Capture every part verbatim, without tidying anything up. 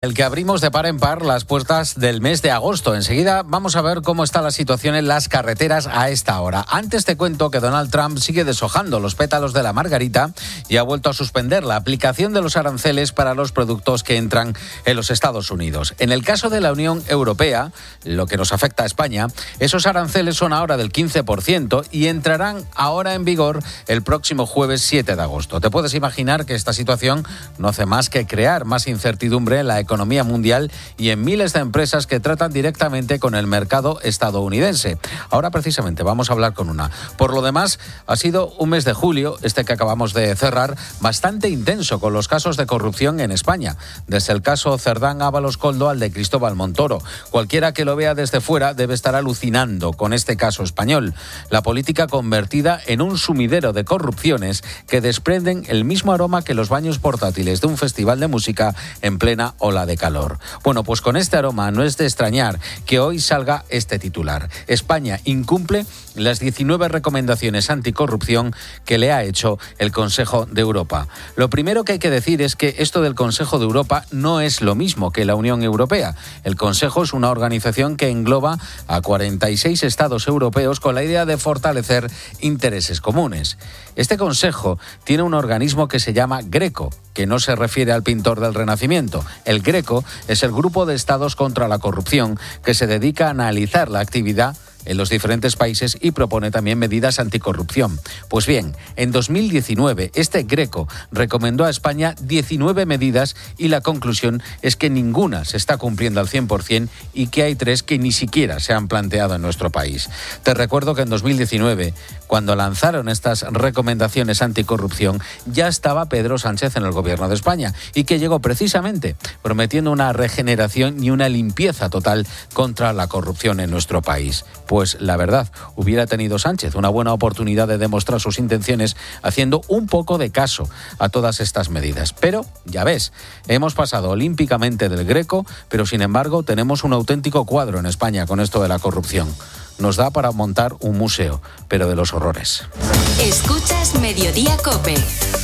El que abrimos de par en par las puertas del mes de agosto. Enseguida vamos a ver cómo está la situación en las carreteras a esta hora. Antes te cuento que Donald Trump sigue deshojando los pétalos de la margarita y ha vuelto a suspender la aplicación de los aranceles para los productos que entran en los Estados Unidos. En el caso de la Unión Europea, lo que nos afecta a España, esos aranceles son ahora del quince por ciento y entrarán ahora en vigor el próximo jueves siete de agosto. Te puedes imaginar que esta situación no hace más que crear más incertidumbre en la economía economía mundial y en miles de empresas que tratan directamente con el mercado estadounidense. Ahora precisamente vamos a hablar con una. Por lo demás, ha sido un mes de julio, este que acabamos de cerrar, bastante intenso con los casos de corrupción en España. Desde el caso Cerdán Ábalos Coldo al de Cristóbal Montoro. Cualquiera que lo vea desde fuera debe estar alucinando con este caso español. La política convertida en un sumidero de corrupciones que desprenden el mismo aroma que los baños portátiles de un festival de música en plena ola de calor. Bueno, pues con este aroma no es de extrañar que hoy salga este titular. España incumple las diecinueve recomendaciones anticorrupción que le ha hecho el Consejo de Europa. Lo primero que hay que decir es que esto del Consejo de Europa no es lo mismo que la Unión Europea. El Consejo es una organización que engloba a cuarenta y seis estados europeos con la idea de fortalecer intereses comunes. Este Consejo tiene un organismo que se llama Greco, que no se refiere al pintor del Renacimiento. El Greco es el grupo de estados contra la corrupción que se dedica a analizar la actividad en los diferentes países y propone también medidas anticorrupción. Pues bien, en dos mil diecinueve este Greco recomendó a España diecinueve medidas y la conclusión es que ninguna se está cumpliendo al cien por ciento y que hay tres que ni siquiera se han planteado en nuestro país. Te recuerdo que en dos mil diecinueve, cuando lanzaron estas recomendaciones anticorrupción, ya estaba Pedro Sánchez en el gobierno de España y que llegó precisamente prometiendo una regeneración y una limpieza total contra la corrupción en nuestro país. Pues la verdad, hubiera tenido Sánchez una buena oportunidad de demostrar sus intenciones haciendo un poco de caso a todas estas medidas. Pero, ya ves, hemos pasado olímpicamente del Greco, pero sin embargo tenemos un auténtico cuadro en España con esto de la corrupción. Nos da para montar un museo, pero de los horrores. Escuchas Mediodía COPE.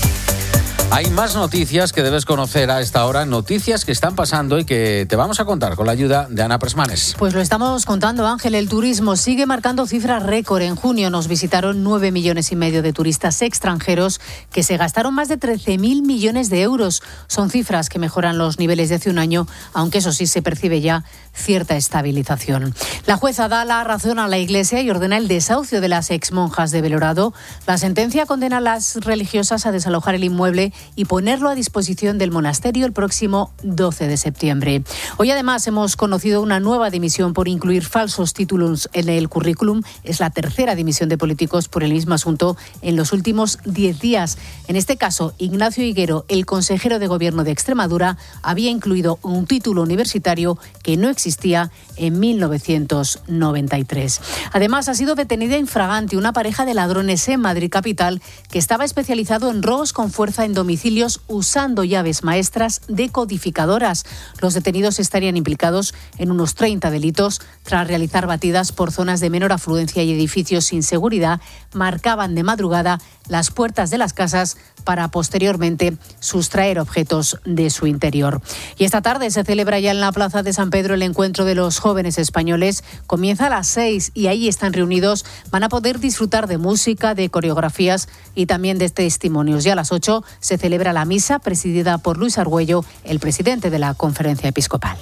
Hay más noticias que debes conocer a esta hora, noticias que están pasando y que te vamos a contar con la ayuda de Ana Presmanes. Pues lo estamos contando, Ángel. El turismo sigue marcando cifras récord. En junio nos visitaron nueve millones y medio de turistas extranjeros que se gastaron más de trece mil millones de euros. Son cifras que mejoran los niveles de hace un año, aunque eso sí se percibe ya cierta estabilización. La jueza da la razón a la Iglesia y ordena el desahucio de las exmonjas de Belorado. La sentencia condena a las religiosas a desalojar el inmueble y ponerlo a disposición del monasterio el próximo doce de septiembre. Hoy además hemos conocido una nueva dimisión por incluir falsos títulos en el currículum. Es la tercera dimisión de políticos por el mismo asunto en los últimos diez días. En este caso, Ignacio Higuero, el consejero de Gobierno de Extremadura, había incluido un título universitario que no existía en mil novecientos noventa y tres. Además, ha sido detenida infragante una pareja de ladrones en Madrid capital que estaba especializado en robos con fuerza en domicilios usando llaves maestras decodificadoras. Los detenidos estarían implicados en unos treinta delitos. Tras realizar batidas por zonas de menor afluencia y edificios sin seguridad, marcaban de madrugada las puertas de las casas para posteriormente sustraer objetos de su interior. Y esta tarde se celebra ya en la Plaza de San Pedro el encuentro de los jóvenes españoles. Comienza a las seis y ahí están reunidos. Van a poder disfrutar de música, de coreografías y también de testimonios. Y a las ocho se celebra la misa presidida por Luis Argüello, el presidente de la Conferencia Episcopal.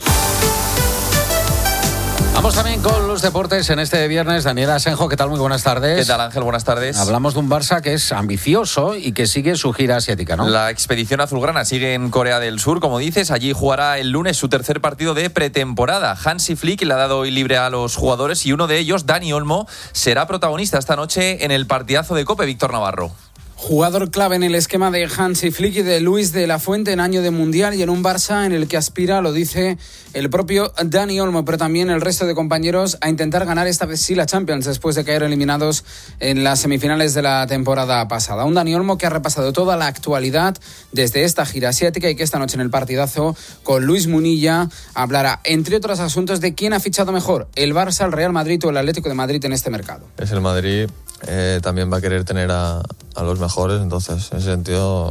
Vamos también con los deportes en este viernes. Daniela Asenjo, ¿qué tal? Muy buenas tardes. ¿Qué tal, Ángel? Buenas tardes. Hablamos de un Barça que es ambicioso y que sigue su gira asiática, ¿no? La expedición azulgrana sigue en Corea del Sur, como dices. Allí jugará el lunes su tercer partido de pretemporada. Hansi Flick le ha dado hoy libre a los jugadores y uno de ellos, Dani Olmo, será protagonista esta noche en el partidazo de COPE. Víctor Navarro. Jugador clave en el esquema de Hansi Flick y de Luis de la Fuente en año de Mundial y en un Barça en el que aspira, lo dice el propio Dani Olmo, pero también el resto de compañeros, a intentar ganar esta vez sí la Champions después de caer eliminados en las semifinales de la temporada pasada. Un Dani Olmo que ha repasado toda la actualidad desde esta gira asiática y que esta noche en el partidazo con Luis Munilla hablará, entre otros asuntos, de quién ha fichado mejor, el Barça, el Real Madrid o el Atlético de Madrid en este mercado. Es el Madrid. Eh, también va a querer tener a, a los mejores, entonces en ese sentido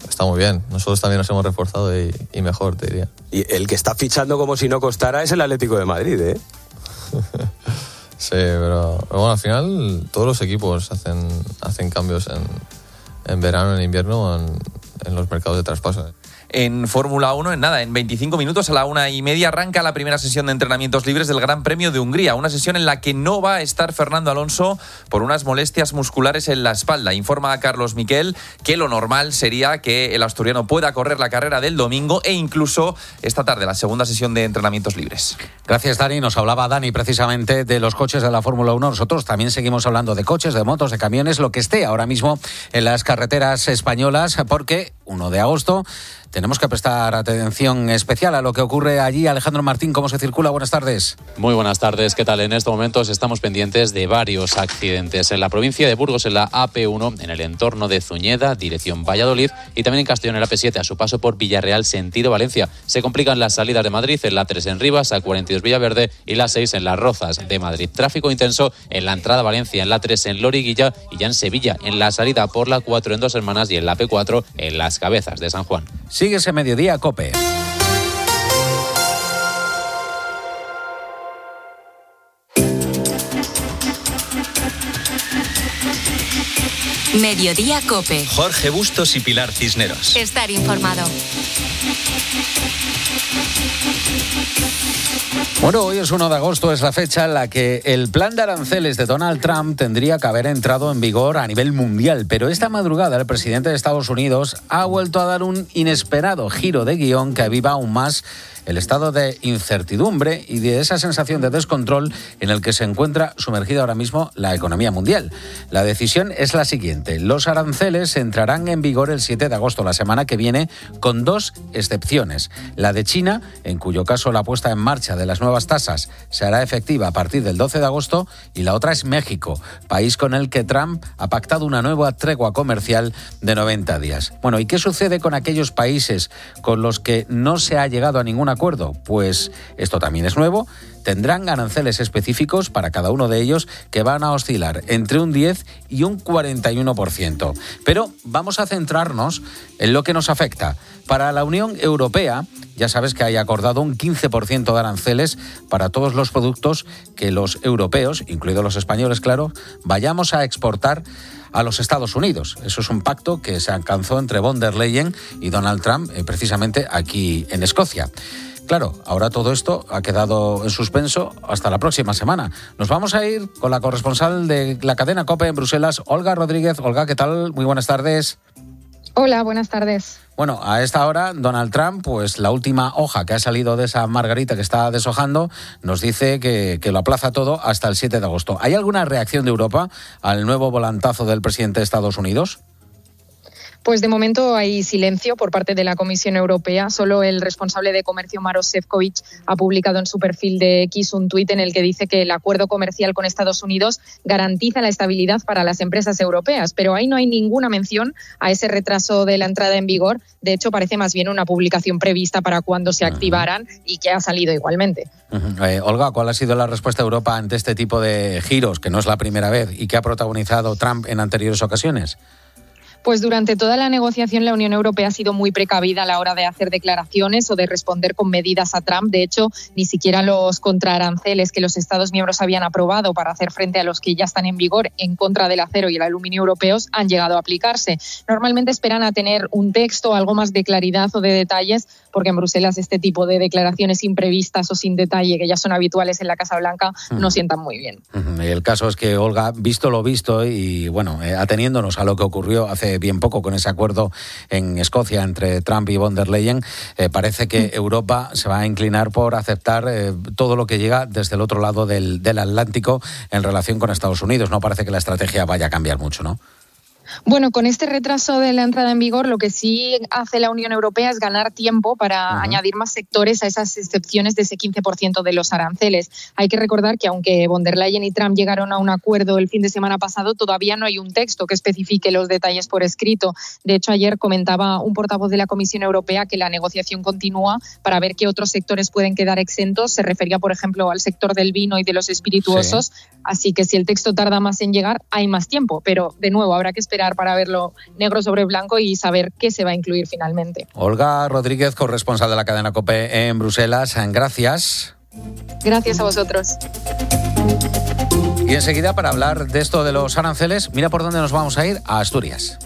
está muy bien. Nosotros también nos hemos reforzado y, y mejor, te diría. Y el que está fichando como si no costara es el Atlético de Madrid, ¿eh? Sí, pero, pero bueno, al final todos los equipos hacen, hacen cambios en, en verano, en invierno, en, en los mercados de traspaso. En Fórmula uno, en nada, en veinticinco minutos a la una y media arranca la primera sesión de entrenamientos libres del Gran Premio de Hungría, una sesión en la que no va a estar Fernando Alonso por unas molestias musculares en la espalda. Informa a Carlos Miquel que lo normal sería que el asturiano pueda correr la carrera del domingo e incluso esta tarde la segunda sesión de entrenamientos libres. Gracias, Dani. Nos hablaba Dani precisamente de los coches de la Fórmula uno. Nosotros también seguimos hablando de coches, de motos, de camiones, lo que esté ahora mismo en las carreteras españolas, porque uno de agosto tenemos que prestar atención especial a lo que ocurre allí. Alejandro Martín, ¿cómo se circula? Buenas tardes. Muy buenas tardes, ¿qué tal? En estos momentos estamos pendientes de varios accidentes en la provincia de Burgos, en la A P uno, en el entorno de Zuñeda, dirección Valladolid, y también en Castellón, en la A P siete, a su paso por Villarreal, sentido Valencia. Se complican las salidas de Madrid en la tres en Rivas, A cuarenta y dos Villaverde y la seis en Las Rozas de Madrid. Tráfico intenso en la entrada a Valencia, en la tres en Loriguilla y ya en Sevilla, en la salida por la cuatro en Dos Hermanas y en la A P cuatro en Las Cabezas de San Juan. Síguese Mediodía COPE. Mediodía COPE. Jorge Bustos y Pilar Cisneros. Estar informado. Bueno, hoy es uno de agosto, es la fecha en la que el plan de aranceles de Donald Trump tendría que haber entrado en vigor a nivel mundial, pero esta madrugada el presidente de Estados Unidos ha vuelto a dar un inesperado giro de guión que aviva aún más el estado de incertidumbre y de esa sensación de descontrol en el que se encuentra sumergida ahora mismo la economía mundial. La decisión es la siguiente: los aranceles entrarán en vigor el siete de agosto, la semana que viene, con dos excepciones. La de China, en cuyo caso la puesta en marcha de las nuevas tasas se hará efectiva a partir del doce de agosto, y la otra es México, país con el que Trump ha pactado una nueva tregua comercial de noventa días. Bueno, ¿y qué sucede con aquellos países con los que no se ha llegado a ningún acuerdo? Pues esto también es nuevo. Tendrán aranceles específicos para cada uno de ellos que van a oscilar entre un diez y un cuarenta y uno por ciento. Pero vamos a centrarnos en lo que nos afecta. Para la Unión Europea, ya sabes que hay acordado un quince por ciento de aranceles para todos los productos que los europeos, incluidos los españoles, claro, vayamos a exportar a los Estados Unidos. Eso es un pacto que se alcanzó entre von der Leyen y Donald Trump, eh, precisamente aquí en Escocia. Claro, ahora todo esto ha quedado en suspenso hasta la próxima semana. Nos vamos a ir con la corresponsal de la cadena COPE en Bruselas, Olga Rodríguez. Olga, ¿qué tal? Muy buenas tardes. Hola, buenas tardes. Bueno, a esta hora, Donald Trump, pues la última hoja que ha salido de esa margarita que está deshojando, nos dice que, que lo aplaza todo hasta el siete de agosto. ¿Hay alguna reacción de Europa al nuevo volantazo del presidente de Estados Unidos? Pues de momento hay silencio por parte de la Comisión Europea. Solo el responsable de comercio, Maroš Šefčovič, ha publicado en su perfil de X un tuit en el que dice que el acuerdo comercial con Estados Unidos garantiza la estabilidad para las empresas europeas. Pero ahí no hay ninguna mención a ese retraso de la entrada en vigor. De hecho, parece más bien una publicación prevista para cuando se activaran y que ha salido igualmente. Uh-huh. Eh, Olga, ¿cuál ha sido la respuesta de Europa ante este tipo de giros, que no es la primera vez y que ha protagonizado Trump en anteriores ocasiones? Pues durante toda la negociación la Unión Europea ha sido muy precavida a la hora de hacer declaraciones o de responder con medidas a Trump. De hecho, ni siquiera los contraaranceles que los Estados miembros habían aprobado para hacer frente a los que ya están en vigor en contra del acero y el aluminio europeos han llegado a aplicarse. Normalmente esperan a tener un texto, algo más de claridad o de detalles, porque en Bruselas este tipo de declaraciones imprevistas o sin detalle, que ya son habituales en la Casa Blanca, uh-huh. no sientan muy bien. Uh-huh. El caso es que, Olga, visto lo visto y, bueno, eh, ateniéndonos a lo que ocurrió hace bien poco con ese acuerdo en Escocia entre Trump y von der Leyen, eh, parece que Europa se va a inclinar por aceptar eh, todo lo que llega desde el otro lado del, del Atlántico en relación con Estados Unidos. No parece que la estrategia vaya a cambiar mucho, ¿no? Bueno, con este retraso de la entrada en vigor, lo que sí hace la Unión Europea es ganar tiempo para uh-huh. añadir más sectores a esas excepciones de ese quince por ciento de los aranceles. Hay que recordar que aunque von der Leyen y Trump llegaron a un acuerdo el fin de semana pasado, todavía no hay un texto que especifique los detalles por escrito. De hecho, ayer comentaba un portavoz de la Comisión Europea que la negociación continúa para ver qué otros sectores pueden quedar exentos. Se refería, por ejemplo, al sector del vino y de los espirituosos. Sí. Así que si el texto tarda más en llegar, hay más tiempo. Pero, de nuevo, habrá que esperar esperar para verlo negro sobre blanco y saber qué se va a incluir finalmente. Olga Rodríguez, corresponsal de la cadena COPE en Bruselas. Gracias. Gracias a vosotros. Y enseguida, para hablar de esto de los aranceles, mira por dónde nos vamos a ir, a Asturias.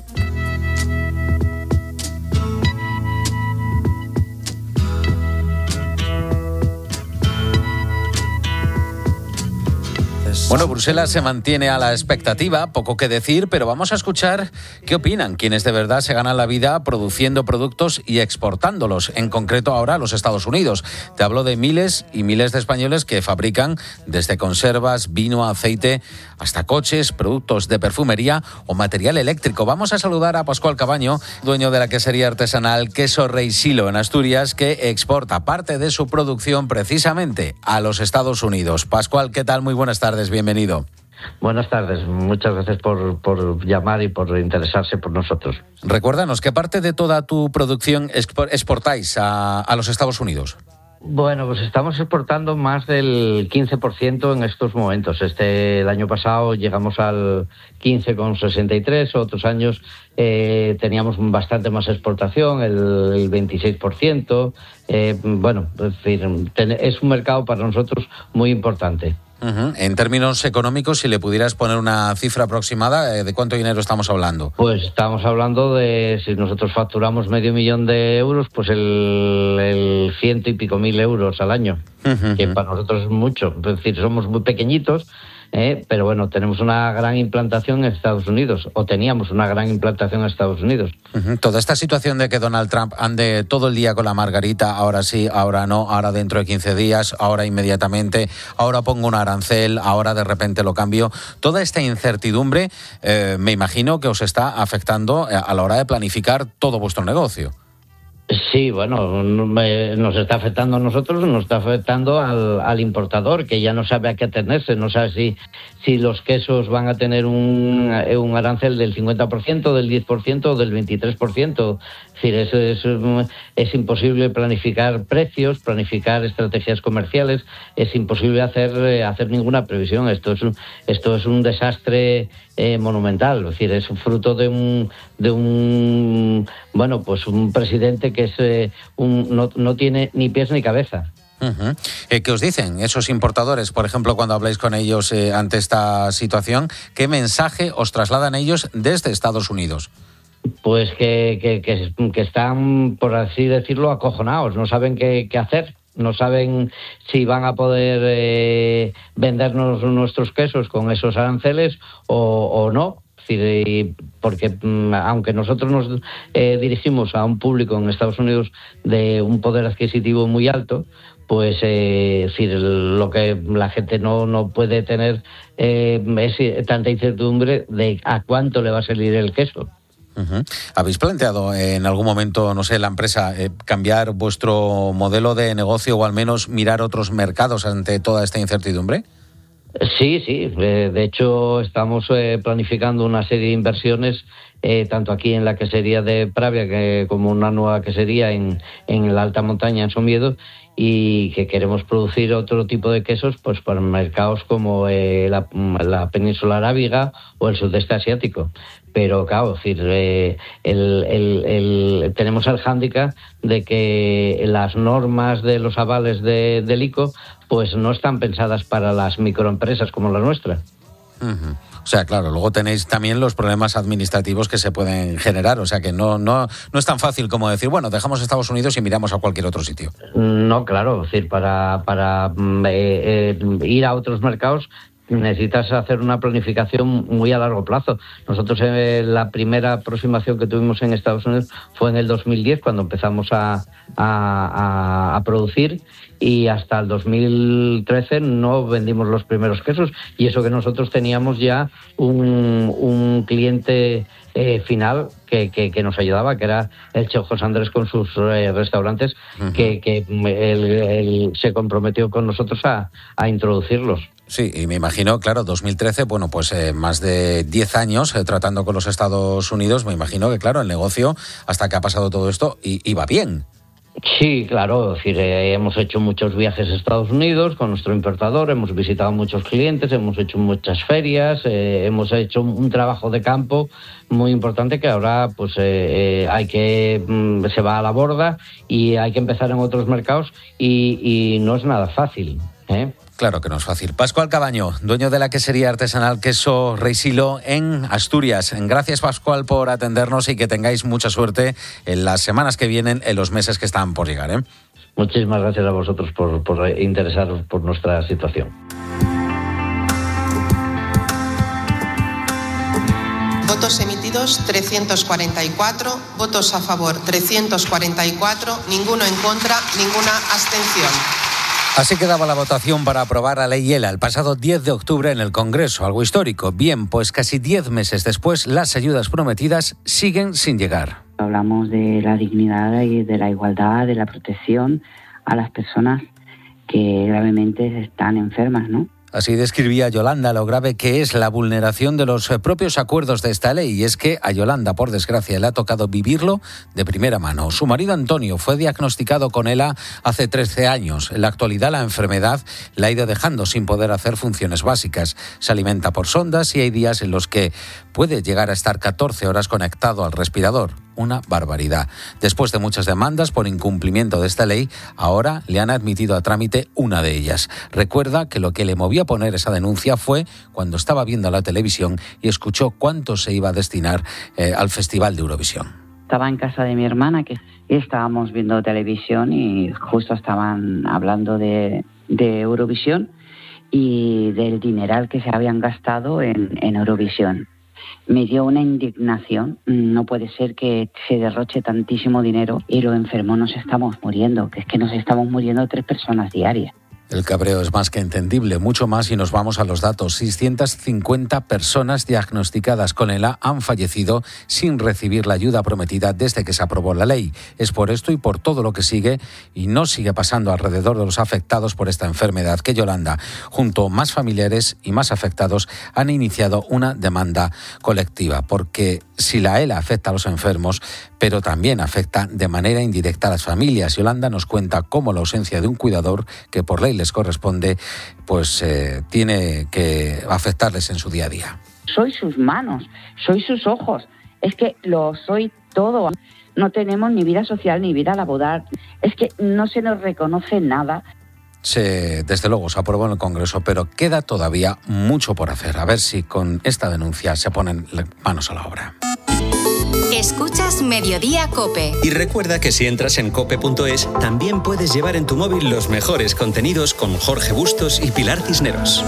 Bueno, Bruselas se mantiene a la expectativa, poco que decir, pero vamos a escuchar qué opinan quienes de verdad se ganan la vida produciendo productos y exportándolos, en concreto ahora a los Estados Unidos. Te hablo de miles y miles de españoles que fabrican desde conservas, vino, aceite, hasta coches, productos de perfumería o material eléctrico. Vamos a saludar a Pascual Cabaño, dueño de la quesería artesanal Queso Rey Silo en Asturias, que exporta parte de su producción precisamente a los Estados Unidos. Pascual, ¿qué tal? Muy buenas tardes. Bienvenido. Buenas tardes, muchas gracias por, por llamar y por interesarse por nosotros. Recuérdanos, ¿qué parte de toda tu producción exportáis a, a los Estados Unidos? Bueno, pues estamos exportando más del quince por ciento en estos momentos. Este el año pasado llegamos al quince coma sesenta y tres, otros años eh, teníamos bastante más exportación, el, el veintiséis por ciento. Eh, bueno, es decir, es un mercado para nosotros muy importante. Uh-huh. En términos económicos, si le pudieras poner una cifra aproximada, ¿de cuánto dinero estamos hablando? Pues estamos hablando de, si nosotros facturamos medio millón de euros, pues el, el ciento y pico mil euros al año, uh-huh. que para nosotros es mucho. Es decir, somos muy pequeñitos, eh, pero bueno, tenemos una gran implantación en Estados Unidos, o teníamos una gran implantación en Estados Unidos. Uh-huh. Toda esta situación de que Donald Trump ande todo el día con la margarita, ahora sí, ahora no, ahora dentro de quince días, ahora inmediatamente, ahora pongo un arancel, ahora de repente lo cambio, toda esta incertidumbre eh, me imagino que os está afectando a la hora de planificar todo vuestro negocio. Sí, bueno, nos está afectando a nosotros, nos está afectando al, al importador, que ya no sabe a qué atenerse, no sabe si, si los quesos van a tener un, un arancel del cincuenta por ciento, del diez por ciento o del veintitrés por ciento. Es decir, es, es, es imposible planificar precios, planificar estrategias comerciales, es imposible hacer, hacer ninguna previsión. Esto es un, esto es un desastre eh, monumental, es decir, es un fruto de un, de un, bueno, pues un presidente que es eh, un, no, no tiene ni pies ni cabeza. Uh-huh. Eh, ¿Qué os dicen esos importadores, por ejemplo, cuando habláis con ellos eh, ante esta situación? ¿Qué mensaje os trasladan ellos desde Estados Unidos? Pues que, que, que, que están, por así decirlo, acojonados, no saben qué, qué hacer. No saben si van a poder eh, vendernos nuestros quesos con esos aranceles o, o no. Es decir, porque aunque nosotros nos eh, dirigimos a un público en Estados Unidos de un poder adquisitivo muy alto, pues eh, es decir, lo que la gente no, no puede tener eh, es tanta incertidumbre de a cuánto le va a salir el queso. Uh-huh. ¿Habéis planteado en algún momento, no sé, la empresa, eh, cambiar vuestro modelo de negocio o al menos mirar otros mercados ante toda esta incertidumbre? Sí, sí. De hecho, estamos eh, planificando una serie de inversiones, eh, tanto aquí en la quesería de Pravia que, como una nueva quesería en, en la alta montaña, en Somiedo, y que queremos producir otro tipo de quesos pues para mercados como eh, la, la península arábiga o el sudeste asiático. Pero claro, es decir, eh, el, el, el, tenemos el hándicap de que las normas de los avales de, del I C O pues no están pensadas para las microempresas como la nuestra. Uh-huh. O sea, claro, luego tenéis también los problemas administrativos que se pueden generar. O sea, que no, no, no es tan fácil como decir, bueno, dejamos Estados Unidos y miramos a cualquier otro sitio. No, claro, es decir, para, para eh, eh, ir a otros mercados necesitas hacer una planificación muy a largo plazo. Nosotros eh, la primera aproximación que tuvimos en Estados Unidos fue en el dos mil diez, cuando empezamos a, a, a, a producir, y hasta el dos mil trece no vendimos los primeros quesos, y eso que nosotros teníamos ya un, un cliente eh, final que, que, que nos ayudaba, que era el chef José Andrés con sus eh, restaurantes, uh-huh. que, que él, él se comprometió con nosotros a, a introducirlos. Sí, y me imagino, claro, dos mil trece, bueno, pues eh, más de diez años eh, tratando con los Estados Unidos, me imagino que, claro, el negocio, hasta que ha pasado todo esto, i- iba bien. Sí, claro, es decir, eh, hemos hecho muchos viajes a Estados Unidos con nuestro importador, hemos visitado muchos clientes, hemos hecho muchas ferias, eh, hemos hecho un trabajo de campo muy importante que ahora pues eh, eh, hay que mm, se va a la borda y hay que empezar en otros mercados y, y no es nada fácil, ¿eh? Claro que no es fácil. Pascual Cabaño, dueño de la quesería artesanal Queso Rey Silo en Asturias. Gracias, Pascual, por atendernos y que tengáis mucha suerte en las semanas que vienen, en los meses que están por llegar, ¿eh? Muchísimas gracias a vosotros por, por interesaros por nuestra situación. Votos emitidos trescientos cuarenta y cuatro, votos a favor trescientos cuarenta y cuatro, ninguno en contra, ninguna abstención. Así quedaba la votación para aprobar la ley ELA el pasado diez de octubre en el Congreso, algo histórico. Bien, pues casi diez meses después, las ayudas prometidas siguen sin llegar. Hablamos de la dignidad y de la igualdad, de la protección a las personas que gravemente están enfermas, ¿no? Así describía Yolanda lo grave que es la vulneración de los propios acuerdos de esta ley. Y es que a Yolanda, por desgracia, le ha tocado vivirlo de primera mano. Su marido Antonio fue diagnosticado con ELA hace trece años. En la actualidad la enfermedad la ha ido dejando sin poder hacer funciones básicas. Se alimenta por sondas y hay días en los que puede llegar a estar catorce horas conectado al respirador. Una barbaridad. Después de muchas demandas por incumplimiento de esta ley, ahora le han admitido a trámite una de ellas. Recuerda que lo que le movió a poner esa denuncia fue cuando estaba viendo la televisión y escuchó cuánto se iba a destinar eh, al Festival de Eurovisión. Estaba en casa de mi hermana que y estábamos viendo televisión y justo estaban hablando de, de Eurovisión y del dineral que se habían gastado en, en Eurovisión. Me dio una indignación. No puede ser que se derroche tantísimo dinero y los enfermos nos estamos muriendo, que es que nos estamos muriendo tres personas diarias. El cabreo es más que entendible, mucho más si nos vamos a los datos. seiscientas cincuenta personas diagnosticadas con ELA han fallecido sin recibir la ayuda prometida desde que se aprobó la ley. Es por esto y por todo lo que sigue y no sigue pasando alrededor de los afectados por esta enfermedad que Yolanda, junto a más familiares y más afectados, han iniciado una demanda colectiva. Porque si la ELA afecta a los enfermos, pero también afecta de manera indirecta a las familias. Yolanda nos cuenta cómo la ausencia de un cuidador, que por ley les corresponde, pues eh, tiene que afectarles en su día a día. Soy sus manos, soy sus ojos, es que lo soy todo. No tenemos ni vida social ni vida laboral, es que no se nos reconoce nada. Se, desde luego se aprobó en el Congreso, pero queda todavía mucho por hacer. A ver si con esta denuncia se ponen manos a la obra. Escuchas Mediodía COPE. Y recuerda que si entras en cope punto es, también puedes llevar en tu móvil los mejores contenidos con Jorge Bustos y Pilar Cisneros.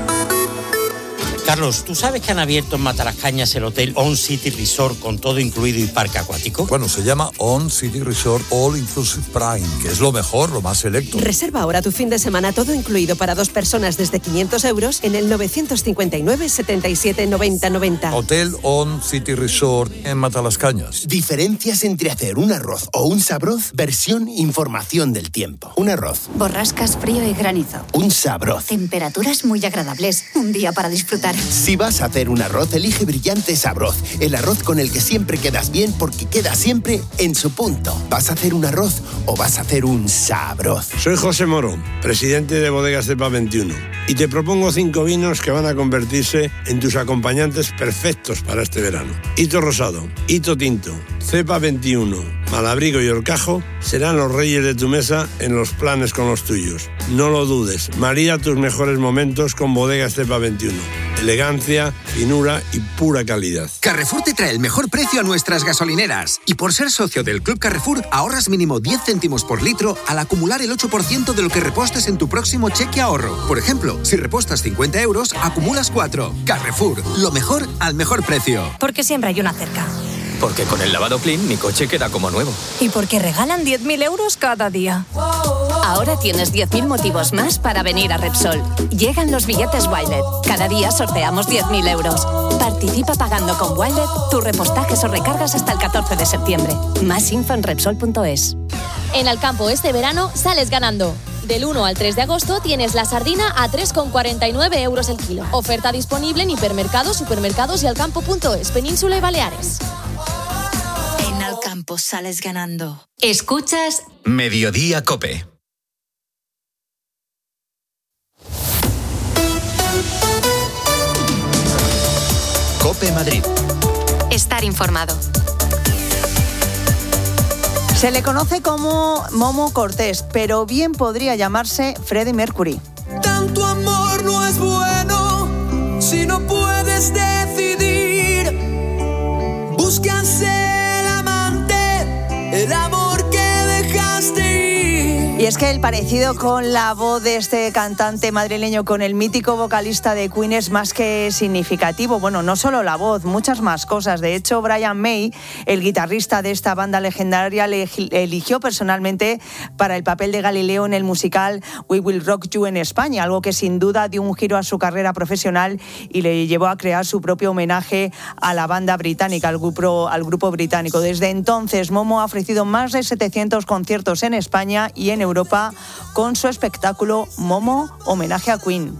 Carlos, ¿tú sabes que han abierto en Matalascañas el hotel On City Resort con todo incluido y parque acuático? Bueno, se llama On City Resort All Inclusive Prime, que es lo mejor, lo más selecto. Reserva ahora tu fin de semana todo incluido para dos personas desde quinientos euros en el nueve cinco nueve, setenta y siete, noventa, noventa. Hotel On City Resort en Matalascañas. Diferencias entre hacer un arroz o un sabroz, versión información del tiempo. Un arroz. Borrascas, frío y granizo. Un sabroz. Temperaturas muy agradables. Un día para disfrutar. Si vas a hacer un arroz, elige Brillante Sabroz, el arroz con el que siempre quedas bien porque queda siempre en su punto. ¿Vas a hacer un arroz o vas a hacer un sabroz? Soy José Moro, presidente de Bodegas Cepa veintiuno, y te propongo cinco vinos que van a convertirse en tus acompañantes perfectos para este verano. Hito Rosado, Hito Tinto, Cepa veintiuno, Malabrigo y Horcajo serán los reyes de tu mesa en los planes con los tuyos. No lo dudes, marida tus mejores momentos con Bodegas Cepa veintiuno. Elegancia, finura y pura calidad. Carrefour te trae el mejor precio a nuestras gasolineras. Y por ser socio del Club Carrefour, ahorras mínimo diez céntimos por litro al acumular el ocho por ciento de lo que repostes en tu próximo cheque ahorro. Por ejemplo, si repostas cincuenta euros, acumulas cuatro. Carrefour, lo mejor al mejor precio. Porque siempre hay una cerca. Porque con el lavado Clean mi coche queda como nuevo. Y porque regalan diez mil euros cada día. Ahora tienes diez mil motivos más para venir a Repsol. Llegan los billetes Wilet. Cada día sorteamos diez mil euros. Participa pagando con Wilet tus repostajes o recargas hasta el catorce de septiembre. Más info en Repsol punto es. En Alcampo este verano sales ganando. Del uno al tres de agosto tienes la sardina a tres con cuarenta y nueve euros el kilo. Oferta disponible en hipermercados, supermercados y alcampo punto es, Península y Baleares. En Alcampo. campo sales ganando. Escuchas Mediodía COPE. COPE Madrid. Estar informado. Se le conoce como Momo Cortés, pero bien podría llamarse Freddie Mercury. Tanto amor no es bueno si no puedes decidir. Búscase el amante, el amor que dejaste ir. Y es que el parecido con la voz de este cantante madrileño con el mítico vocalista de Queen es más que significativo. Bueno, no solo la voz, muchas más cosas. De hecho, Brian May, el guitarrista de esta banda legendaria, le eligió personalmente para el papel de Galileo en el musical We Will Rock You en España, algo que sin duda dio un giro a su carrera profesional y le llevó a crear su propio homenaje a la banda británica, al grupo, al grupo británico. Desde entonces, Momo ha ofrecido más de setecientos conciertos en España y en Europa con su espectáculo Momo Homenaje a Queen.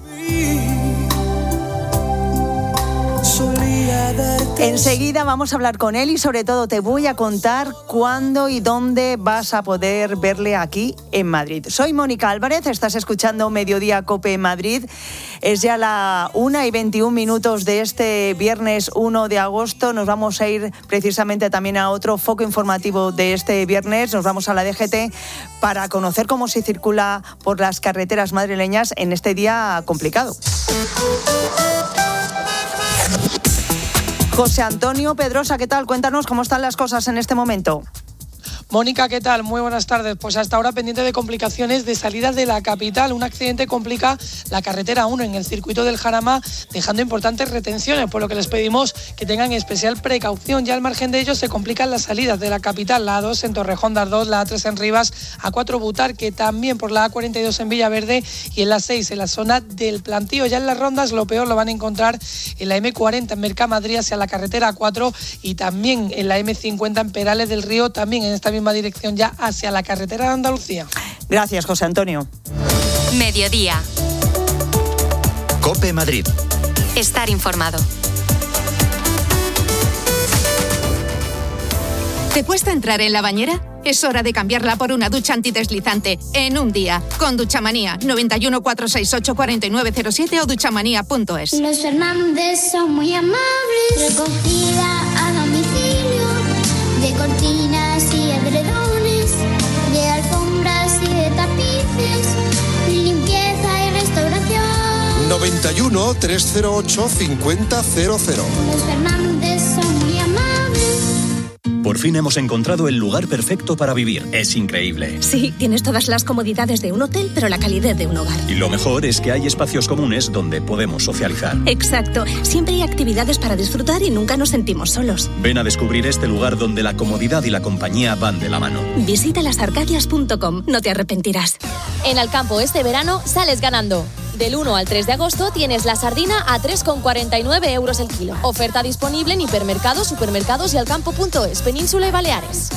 Enseguida vamos a hablar con él y sobre todo te voy a contar cuándo y dónde vas a poder verle aquí en Madrid. Soy Mónica Álvarez, estás escuchando Mediodía COPE Madrid. Es ya la una y veintiún minutos de este viernes uno de agosto. Nos vamos a ir precisamente también a otro foco informativo de este viernes. Nos vamos a la D G T para conocer cómo se circula por las carreteras madrileñas en este día complicado. José Antonio Pedrosa, ¿qué tal? Cuéntanos cómo están las cosas en este momento. Mónica, ¿qué tal? Muy buenas tardes. Pues hasta ahora pendiente de complicaciones de salida de la capital. Un accidente complica la carretera uno en el circuito del Jarama, dejando importantes retenciones, por lo que les pedimos que tengan especial precaución. Ya al margen de ello se complican las salidas de la capital, la A dos en Torrejón de Ardoz, la A tres en Rivas, A cuatro Butarque, también por la A cuarenta y dos en Villaverde y en la seis en la zona del Plantío. Ya en las rondas lo peor lo van a encontrar en la eme cuarenta en Mercamadrid hacia la carretera A cuatro y también en la eme cincuenta en Perales del Río, también en esta misma dirección ya hacia la carretera de Andalucía. Gracias, José Antonio. Mediodía. COPE Madrid. Estar informado. ¿Te cuesta entrar en la bañera? Es hora de cambiarla por una ducha antideslizante en un día. Con Duchamanía, noventa y uno, cuatrocientos sesenta y ocho, cuarenta y nueve cero siete o duchamanía punto es. Los Fernández son muy amables. Recogida a domicilio de cortinas y edredones, de alfombras y de tapices, limpieza y restauración. noventa y uno, trescientos ocho, cincuenta cero cero. Los Fernández son muy amables. Por fin hemos encontrado el lugar perfecto para vivir. Es increíble. Sí, tienes todas las comodidades de un hotel, pero la calidez de un hogar. Y lo mejor es que hay espacios comunes donde podemos socializar. Exacto. Siempre hay actividades para disfrutar y nunca nos sentimos solos. Ven a descubrir este lugar donde la comodidad y la compañía van de la mano. Visita las arcadias punto com. No te arrepentirás. En Alcampo este verano sales ganando. Del uno al tres de agosto tienes la sardina a tres con cuarenta y nueve euros el kilo. Oferta disponible en hipermercados, supermercados y alcampo punto es, Península y Baleares.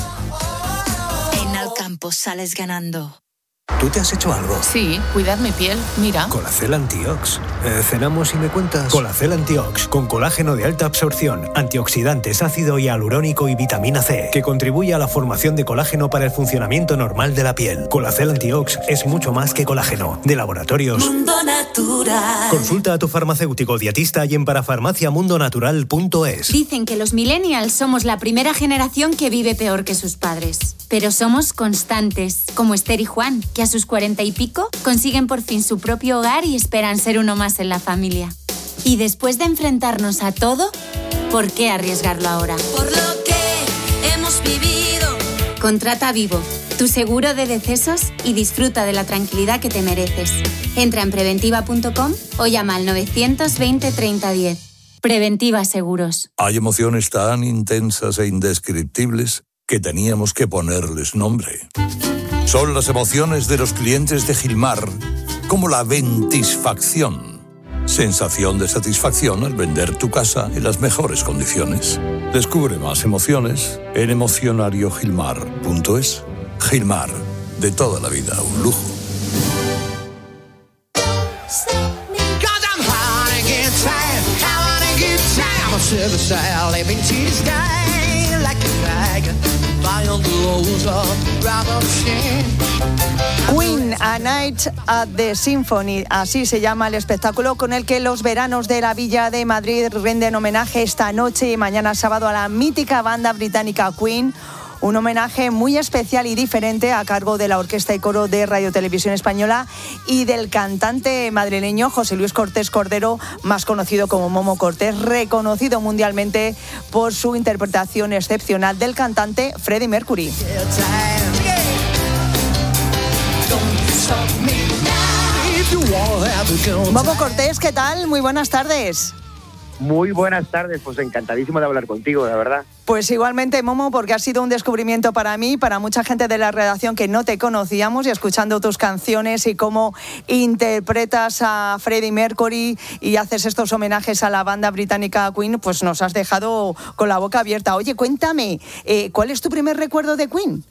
En Alcampo sales ganando. ¿Tú te has hecho algo? Sí, cuidad mi piel, mira. Colacel Antiox. Eh, ¿Cenamos y me cuentas? Colacel Antiox, con colágeno de alta absorción, antioxidantes, ácido hialurónico y vitamina C, que contribuye a la formación de colágeno para el funcionamiento normal de la piel. Colacel Antiox es mucho más que colágeno. De Laboratorios Mundo Natural. Consulta a tu farmacéutico dietista y en parafarmacia mundo natural punto es. Dicen que los millennials somos la primera generación que vive peor que sus padres. Pero somos constantes, como Esther y Juan, que a sus cuarenta y pico consiguen por fin su propio hogar y esperan ser uno más en la familia. Y después de enfrentarnos a todo, ¿por qué arriesgarlo ahora? Por lo que hemos vivido. Contrata Vivo, tu seguro de decesos, y disfruta de la tranquilidad que te mereces. Entra en preventiva punto com o llama al novecientos veinte, treinta, diez. Preventiva Seguros. Hay emociones tan intensas e indescriptibles que teníamos que ponerles nombre. Son las emociones de los clientes de Gilmar, como la ventisfacción. Sensación de satisfacción al vender tu casa en las mejores condiciones. Descubre más emociones en emocionario gilmar punto es. Gilmar, de toda la vida, un lujo. Queen, A Night at the Symphony, así se llama el espectáculo con el que los veranos de la Villa de Madrid rinden homenaje esta noche y mañana sábado a la mítica banda británica Queen. Un homenaje muy especial y diferente a cargo de la Orquesta y Coro de Radio Televisión Española y del cantante madrileño José Luis Cortés Cordero, más conocido como Momo Cortés, reconocido mundialmente por su interpretación excepcional del cantante Freddie Mercury. Momo Cortés, ¿qué tal? Muy buenas tardes. Muy buenas tardes, pues encantadísimo de hablar contigo, la verdad. Pues igualmente, Momo, porque ha sido un descubrimiento para mí, para mucha gente de la redacción que no te conocíamos, y escuchando tus canciones y cómo interpretas a Freddie Mercury y haces estos homenajes a la banda británica Queen, pues nos has dejado con la boca abierta. Oye, cuéntame, eh, ¿cuál es tu primer recuerdo de Queen?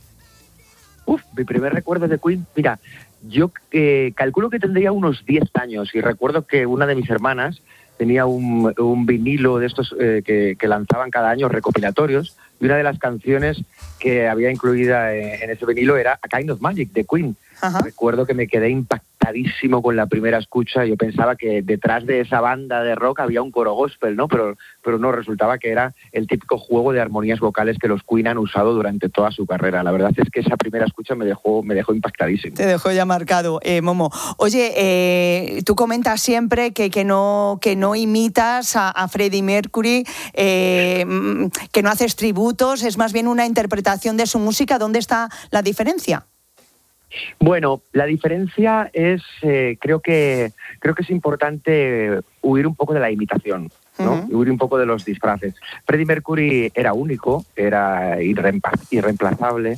Uf, mi primer recuerdo de Queen, mira, yo eh, calculo que tendría unos diez años y recuerdo que una de mis hermanas tenía un, un vinilo de estos eh, que, que lanzaban cada año recopilatorios, y una de las canciones que había incluida en, en ese vinilo era A Kind of Magic, de Queen. Ajá. Recuerdo que me quedé impactadísimo con la primera escucha. Yo pensaba que detrás de esa banda de rock había un coro gospel, ¿no? Pero, pero no, resultaba que era el típico juego de armonías vocales que los Queen han usado durante toda su carrera. La verdad es que esa primera escucha me dejó, me dejó impactadísimo. Te dejó ya marcado, eh, Momo. Oye, eh, tú comentas siempre que, que, no, que no imitas a, a Freddie Mercury, eh, que no haces tributos, es más bien una interpretación de su música. ¿Dónde está la diferencia? Bueno, la diferencia es, eh, creo que creo que es importante huir un poco de la imitación, ¿no? Uh-huh. Huir un poco de los disfraces. Freddie Mercury era único, era irreemplazable,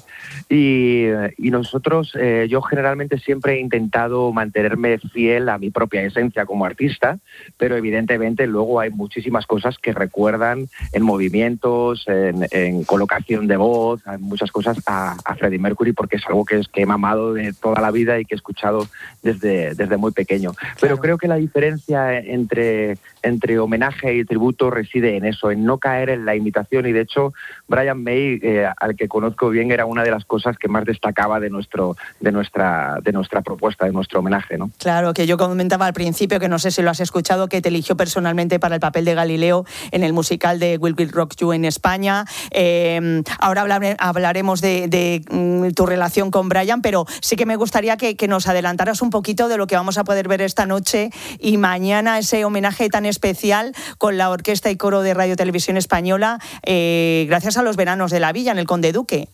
y, y nosotros, eh, yo generalmente siempre he intentado mantenerme fiel a mi propia esencia como artista, pero evidentemente luego hay muchísimas cosas que recuerdan en movimientos, en, en colocación de voz, hay muchas cosas a, a Freddie Mercury, porque es algo que, es, que he mamado de toda la vida y que he escuchado desde, desde muy pequeño. Claro. Pero creo que la diferencia entre, entre homenaje y tributo reside en eso, en no caer en la imitación, y de hecho Brian May, eh, al que conozco bien, era una de las cosas que más destacaba de nuestro de nuestra de nuestra propuesta, de nuestro homenaje, ¿no? Claro, que yo comentaba al principio, que no sé si lo has escuchado, que te eligió personalmente para el papel de Galileo en el musical de Will Will Rock You en España. Eh, ahora hablar, hablaremos de, de mm, tu relación con Brian, pero sí que me gustaría que, que nos adelantaras un poquito de lo que vamos a poder ver esta noche y mañana, ese homenaje tan especial con la Orquesta y Coro de Radio Televisión Española, eh, gracias a los veranos de la Villa en el Conde Duque.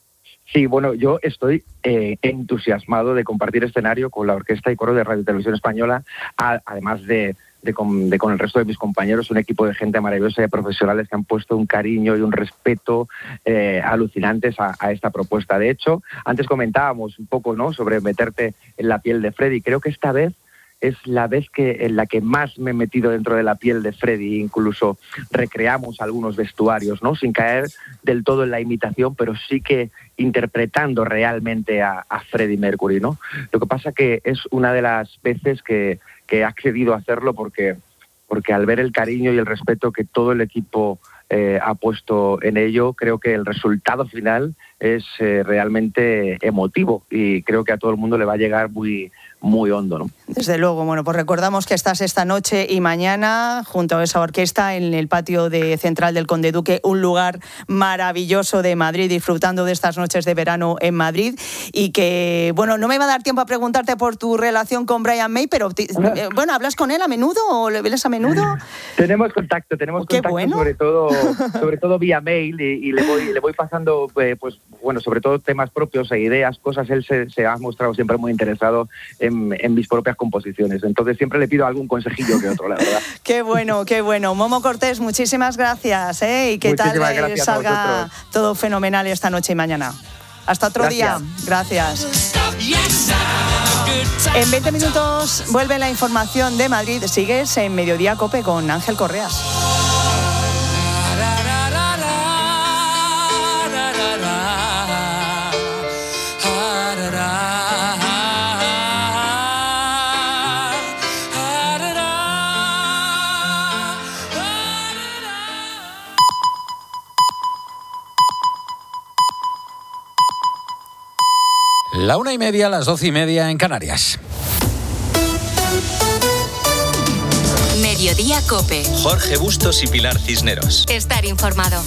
Sí, bueno, yo estoy eh, entusiasmado de compartir escenario con la Orquesta y Coro de Radio Televisión Española, a, además de, de, con, de con el resto de mis compañeros, un equipo de gente maravillosa y de profesionales que han puesto un cariño y un respeto eh, alucinantes a, a esta propuesta. De hecho, antes comentábamos un poco, ¿no?, sobre meterte en la piel de Freddie. Creo que esta vez es la vez que en la que más me he metido dentro de la piel de Freddie. Incluso recreamos algunos vestuarios, ¿no?, sin caer del todo en la imitación, pero sí que interpretando realmente a, a Freddie Mercury, ¿no? Lo que pasa que es una de las veces que, que he accedido a hacerlo porque, porque al ver el cariño y el respeto que todo el equipo eh, ha puesto en ello, creo que el resultado final es eh, realmente emotivo, y creo que a todo el mundo le va a llegar muy, muy hondo, ¿no? Desde luego. Bueno, pues recordamos que estás esta noche y mañana junto a esa orquesta en el patio de central del Conde Duque, un lugar maravilloso de Madrid, disfrutando de estas noches de verano en Madrid. Y que, bueno, no me va a dar tiempo a preguntarte por tu relación con Brian May, pero eh, bueno, ¿hablas con él a menudo o le ves a menudo? Tenemos contacto, tenemos Qué contacto bueno. sobre todo, sobre todo vía mail, y, y le voy, le voy pasando, eh, pues bueno, sobre todo temas propios e ideas, cosas. Él se, se ha mostrado siempre muy interesado en, en mis propias composiciones. Entonces siempre le pido algún consejillo que otro, la verdad. Qué bueno, qué bueno. Momo Cortés, muchísimas gracias, ¿eh? Y que Muchísimas tal eh, salga todo fenomenal esta noche y mañana. Hasta otro Gracias. día. Gracias. En veinte minutos vuelve la información de Madrid. Sigues en Mediodía Cope con Ángel Correas. La una y media, las doce y media en Canarias. Mediodía COPE. Jorge Bustos y Pilar Cisneros. Estar informado.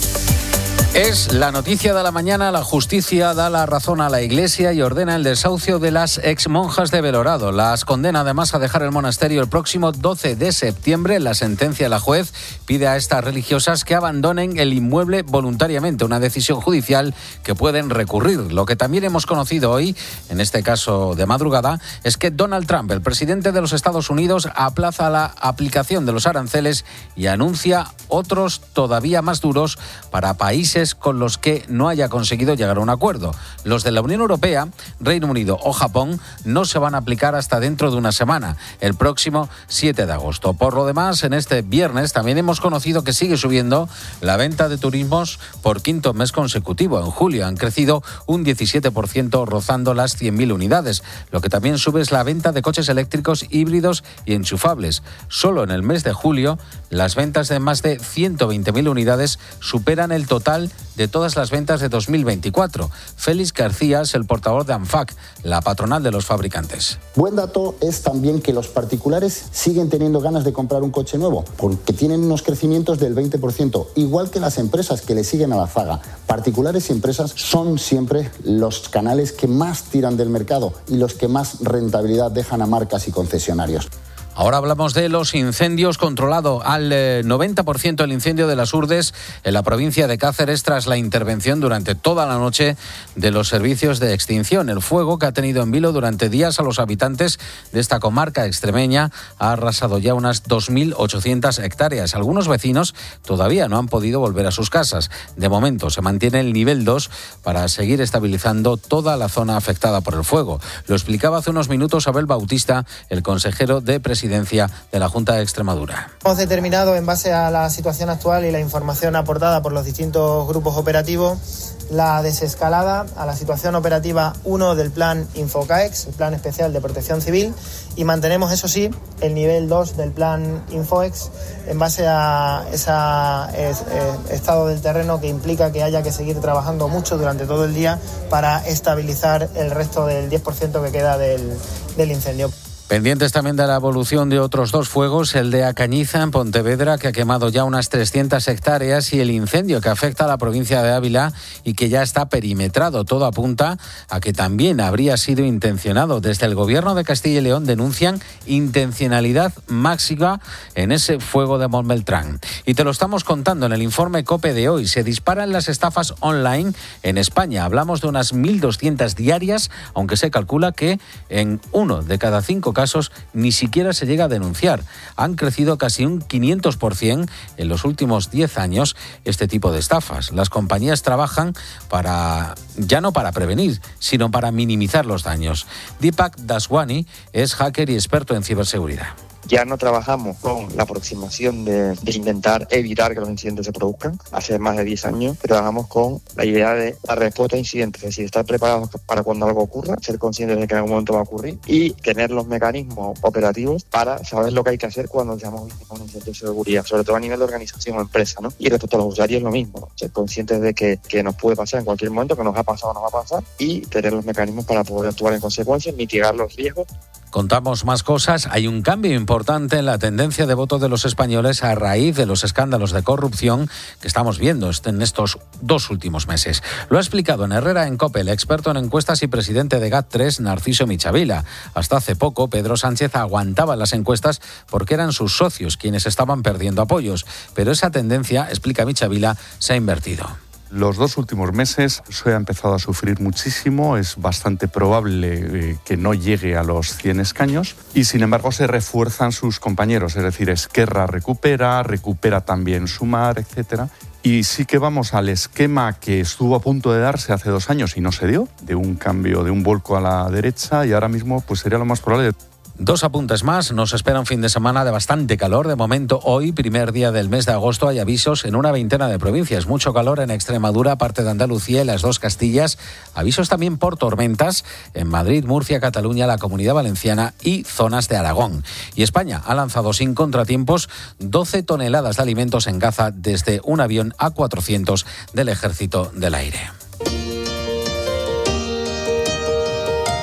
Es la noticia de la mañana. La justicia da la razón a la Iglesia y ordena el desahucio de las exmonjas de Belorado. Las condena además a dejar el monasterio el próximo doce de septiembre. La sentencia de la juez pide a estas religiosas que abandonen el inmueble voluntariamente, una decisión judicial que pueden recurrir. Lo que también hemos conocido hoy, en este caso de madrugada, es que Donald Trump, el presidente de los Estados Unidos, aplaza la aplicación de los aranceles y anuncia otros todavía más duros para países con los que no haya conseguido llegar a un acuerdo. Los de la Unión Europea, Reino Unido o Japón no se van a aplicar hasta dentro de una semana, el próximo siete de agosto. Por lo demás, en este viernes también hemos conocido que sigue subiendo la venta de turismos por quinto mes consecutivo. En julio han crecido un diecisiete por ciento, rozando las cien mil unidades. Lo que también sube es la venta de coches eléctricos, híbridos y enchufables. Solo en el mes de julio, las ventas de más de ciento veinte mil unidades superan el total de todas las ventas de dos mil veinticuatro. Félix García es el portavoz de ANFAC, la patronal de los fabricantes. Buen dato es también que los particulares siguen teniendo ganas de comprar un coche nuevo, porque tienen unos crecimientos del veinte por ciento, igual que las empresas que le siguen a la zaga. Particulares y empresas son siempre los canales que más tiran del mercado y los que más rentabilidad dejan a marcas y concesionarios. Ahora hablamos de los incendios. Controlado al noventa por ciento el incendio de las Urdes en la provincia de Cáceres tras la intervención durante toda la noche de los servicios de extinción. El fuego, que ha tenido en vilo durante días a los habitantes de esta comarca extremeña, ha arrasado ya unas dos mil ochocientas hectáreas. Algunos vecinos todavía no han podido volver a sus casas. De momento se mantiene el nivel dos para seguir estabilizando toda la zona afectada por el fuego. Lo explicaba hace unos minutos Abel Bautista, el consejero de Presidencia de la Junta de Extremadura. Hemos determinado, en base a la situación actual y la información aportada por los distintos grupos operativos, la desescalada a la situación operativa uno del plan Infocaex, el Plan Especial de Protección Civil, y mantenemos, eso sí, el nivel dos del plan Infoex en base a ese eh, estado del terreno que implica que haya que seguir trabajando mucho durante todo el día para estabilizar el resto del diez por ciento que queda del, del incendio. Pendientes también de la evolución de otros dos fuegos, el de Acañiza en Pontevedra, que ha quemado ya unas trescientas hectáreas, y el incendio que afecta a la provincia de Ávila y que ya está perimetrado. Todo apunta a que también habría sido intencionado. Desde el Gobierno de Castilla y León denuncian intencionalidad máxima en ese fuego de Montbeltrán. Y te lo estamos contando en el informe COPE de hoy. Se disparan las estafas online en España. Hablamos de unas mil doscientas diarias, aunque se calcula que en uno de cada cinco casos casos ni siquiera se llega a denunciar. Han crecido casi un quinientos por ciento en los últimos diez años este tipo de estafas. Las compañías trabajan para, ya no para prevenir, sino para minimizar los daños. Deepak Daswani es hacker y experto en ciberseguridad. Ya no trabajamos con la aproximación de, de intentar evitar que los incidentes se produzcan, hace más de diez años, pero trabajamos con la idea de la respuesta a incidentes, es decir, estar preparados para cuando algo ocurra, ser conscientes de que en algún momento va a ocurrir y tener los mecanismos operativos para saber lo que hay que hacer cuando seamos víctimas de un incidente de seguridad, sobre todo a nivel de organización o empresa, ¿no? Y respecto a los usuarios lo mismo, ser conscientes de que, que nos puede pasar en cualquier momento, que nos ha pasado o nos va a pasar, y tener los mecanismos para poder actuar en consecuencia, mitigar los riesgos. Contamos más cosas. Hay un cambio importante en la tendencia de voto de los españoles a raíz de los escándalos de corrupción que estamos viendo en estos dos últimos meses. Lo ha explicado en Herrera en COPE el experto en encuestas y presidente de G A T tres, Narciso Michavila. Hasta hace poco, Pedro Sánchez aguantaba las encuestas porque eran sus socios quienes estaban perdiendo apoyos. Pero esa tendencia, explica Michavila, se ha invertido. Los dos últimos meses P S O E ha empezado a sufrir muchísimo, es bastante probable eh, que no llegue a los cien escaños y sin embargo se refuerzan sus compañeros, es decir, Esquerra recupera, recupera también Sumar, etcétera. Y sí que vamos al esquema que estuvo a punto de darse hace dos años y no se dio, de un cambio, de un vuelco a la derecha, y ahora mismo pues sería lo más probable. Dos apuntes más. Nos espera un fin de semana de bastante calor. De momento, hoy, primer día del mes de agosto, hay avisos en una veintena de provincias. Mucho calor en Extremadura, parte de Andalucía y las dos Castillas. Avisos también por tormentas en Madrid, Murcia, Cataluña, la Comunidad Valenciana y zonas de Aragón. Y España ha lanzado sin contratiempos doce toneladas de alimentos en Gaza desde un avión A cuatrocientos del Ejército del Aire.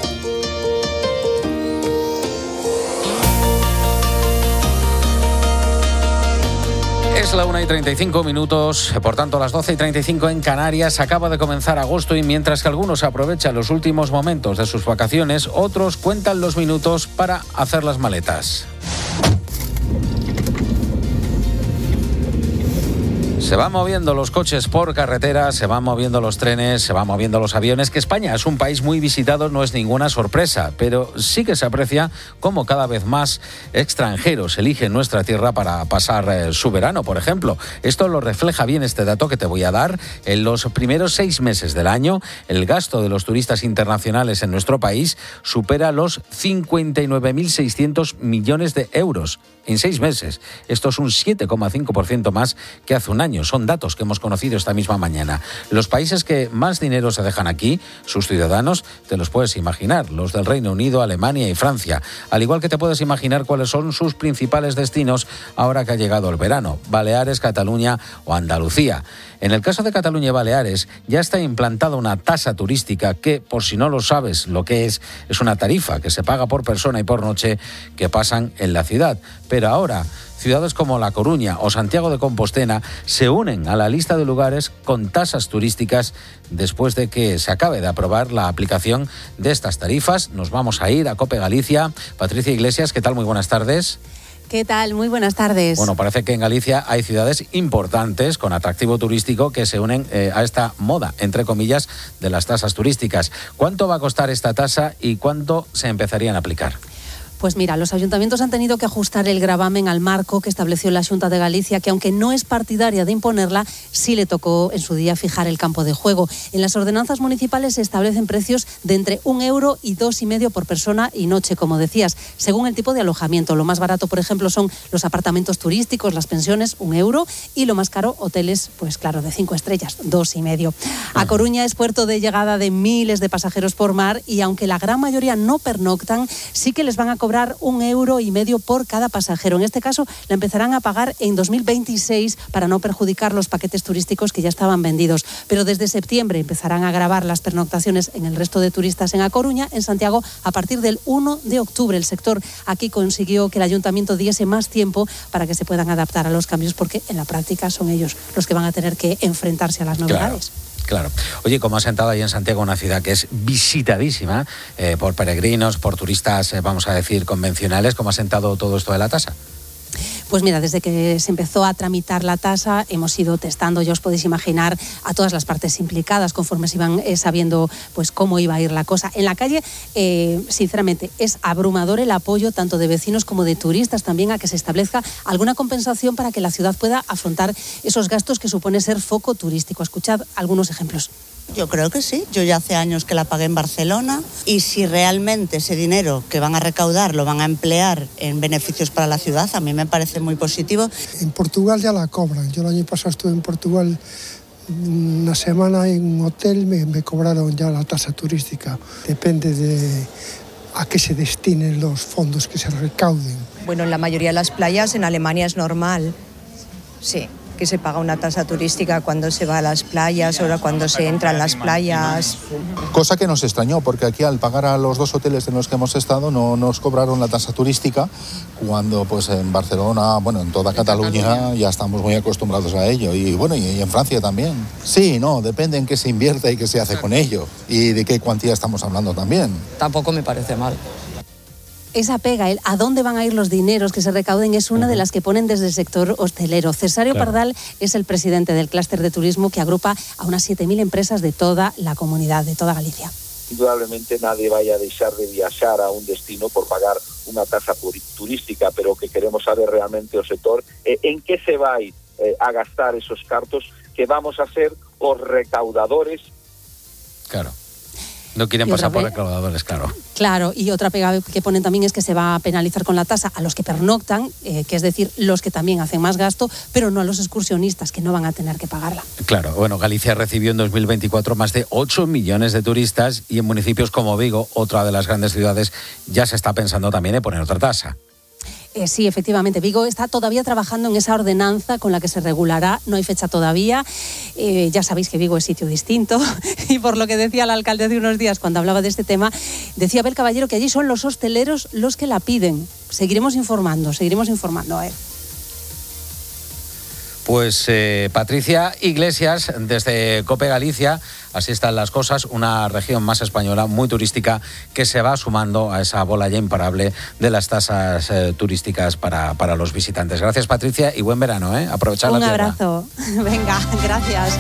Es la una y treinta y cinco minutos, por tanto las doce y treinta y cinco en Canarias. Acaba de comenzar agosto y mientras que algunos aprovechan los últimos momentos de sus vacaciones, otros cuentan los minutos para hacer las maletas. Se van moviendo los coches por carretera, se van moviendo los trenes, se van moviendo los aviones, que España es un país muy visitado, no es ninguna sorpresa, pero sí que se aprecia cómo cada vez más extranjeros eligen nuestra tierra para pasar eh, su verano, por ejemplo. Esto lo refleja bien este dato que te voy a dar. En los primeros seis meses del año, el gasto de los turistas internacionales en nuestro país supera los cincuenta y nueve mil seiscientos millones de euros. En seis meses. Esto es un siete coma cinco por ciento más que hace un año. Son datos que hemos conocido esta misma mañana. Los países que más dinero se dejan aquí, sus ciudadanos, te los puedes imaginar. Los del Reino Unido, Alemania y Francia. Al igual que te puedes imaginar cuáles son sus principales destinos ahora que ha llegado el verano. Baleares, Cataluña o Andalucía. En el caso de Cataluña y Baleares ya está implantada una tasa turística que, por si no lo sabes lo que es, es una tarifa que se paga por persona y por noche que pasan en la ciudad. Pero ahora, ciudades como La Coruña o Santiago de Compostela se unen a la lista de lugares con tasas turísticas después de que se acabe de aprobar la aplicación de estas tarifas. Nos vamos a ir a COPE Galicia. Patricia Iglesias, ¿qué tal? Muy buenas tardes. ¿Qué tal? Muy buenas tardes. Bueno, parece que en Galicia hay ciudades importantes con atractivo turístico que se unen eh, a esta moda, entre comillas, de las tasas turísticas. ¿Cuánto va a costar esta tasa y cuánto se empezarían a aplicar? Pues mira, los ayuntamientos han tenido que ajustar el gravamen al marco que estableció la Xunta de Galicia, que aunque no es partidaria de imponerla, sí le tocó en su día fijar el campo de juego. En las ordenanzas municipales se establecen precios de entre un euro y dos y medio por persona y noche, como decías, según el tipo de alojamiento. Lo más barato, por ejemplo, son los apartamentos turísticos, las pensiones, un euro, y lo más caro, hoteles, pues claro, de cinco estrellas, dos y medio. A Coruña es puerto de llegada de miles de pasajeros por mar y aunque la gran mayoría no pernoctan, sí que les van a cobrar cobrar un euro y medio por cada pasajero. En este caso, la empezarán a pagar en dos mil veintiséis para no perjudicar los paquetes turísticos que ya estaban vendidos. Pero desde septiembre empezarán a gravar las pernoctaciones en el resto de turistas en A Coruña, en Santiago, a partir del uno de octubre. El sector aquí consiguió que el ayuntamiento diese más tiempo para que se puedan adaptar a los cambios, porque en la práctica son ellos los que van a tener que enfrentarse a las novedades. Claro. Claro. Oye, ¿cómo ha sentado ahí en Santiago, una ciudad que es visitadísima eh, por peregrinos, por turistas, eh, vamos a decir, convencionales? ¿Cómo ha sentado todo esto de la tasa? Pues mira, desde que se empezó a tramitar la tasa hemos ido testando, ya os podéis imaginar, a todas las partes implicadas conforme se iban eh, sabiendo pues cómo iba a ir la cosa. En la calle, eh, sinceramente, es abrumador el apoyo tanto de vecinos como de turistas también a que se establezca alguna compensación para que la ciudad pueda afrontar esos gastos que supone ser foco turístico. Escuchad algunos ejemplos. Yo creo que sí. Yo ya hace años que la pagué en Barcelona y si realmente ese dinero que van a recaudar lo van a emplear en beneficios para la ciudad, a mí me parece muy positivo. En Portugal ya la cobran. Yo el año pasado estuve en Portugal una semana en un hotel, me, me cobraron ya la tasa turística. Depende de a qué se destinen los fondos que se recauden. Bueno, en la mayoría de las playas en Alemania es normal, sí, que se paga una tasa turística cuando se va a las playas, ahora cuando se entra en las playas. Cosa que nos extrañó, porque aquí al pagar a los dos hoteles en los que hemos estado no nos cobraron la tasa turística, cuando pues en Barcelona, bueno, en toda Cataluña ya estamos muy acostumbrados a ello, y bueno, y en Francia también. Sí, no, depende en qué se invierte y qué se hace con ello, y de qué cuantía estamos hablando también. Tampoco me parece mal. Esa pega, el a dónde van a ir los dineros que se recauden, es una uh-huh. de las que ponen desde el sector hostelero. Cesario claro. Pardal es el presidente del clúster de turismo que agrupa a unas siete mil empresas de toda la comunidad, de toda Galicia. Indudablemente nadie vaya a dejar de viajar a un destino por pagar una tasa turística, pero que queremos saber realmente el sector eh, en qué se va eh, a gastar esos cartos que vamos a ser os recaudadores. Claro. No quieren pasar por recaudadores, claro. Claro, y otra pega que ponen también es que se va a penalizar con la tasa a los que pernoctan, eh, que es decir, los que también hacen más gasto, pero no a los excursionistas, que no van a tener que pagarla. Claro, bueno, Galicia recibió en dos mil veinticuatro más de ocho millones de turistas y en municipios como Vigo, otra de las grandes ciudades, ya se está pensando también en poner otra tasa. Eh, sí, efectivamente. Vigo está todavía trabajando en esa ordenanza con la que se regulará. No hay fecha todavía. Eh, ya sabéis que Vigo es sitio distinto. Y por lo que decía el alcalde hace unos días cuando hablaba de este tema, decía Abel Caballero que allí son los hosteleros los que la piden. Seguiremos informando, seguiremos informando. ¿eh? Pues eh, Patricia Iglesias, desde COPE Galicia, así están las cosas, una región más española, muy turística, que se va sumando a esa bola ya imparable de las tasas eh, turísticas para, para los visitantes. Gracias, Patricia, y buen verano, ¿eh? Aprovechar la tierra. Un abrazo. Venga, gracias.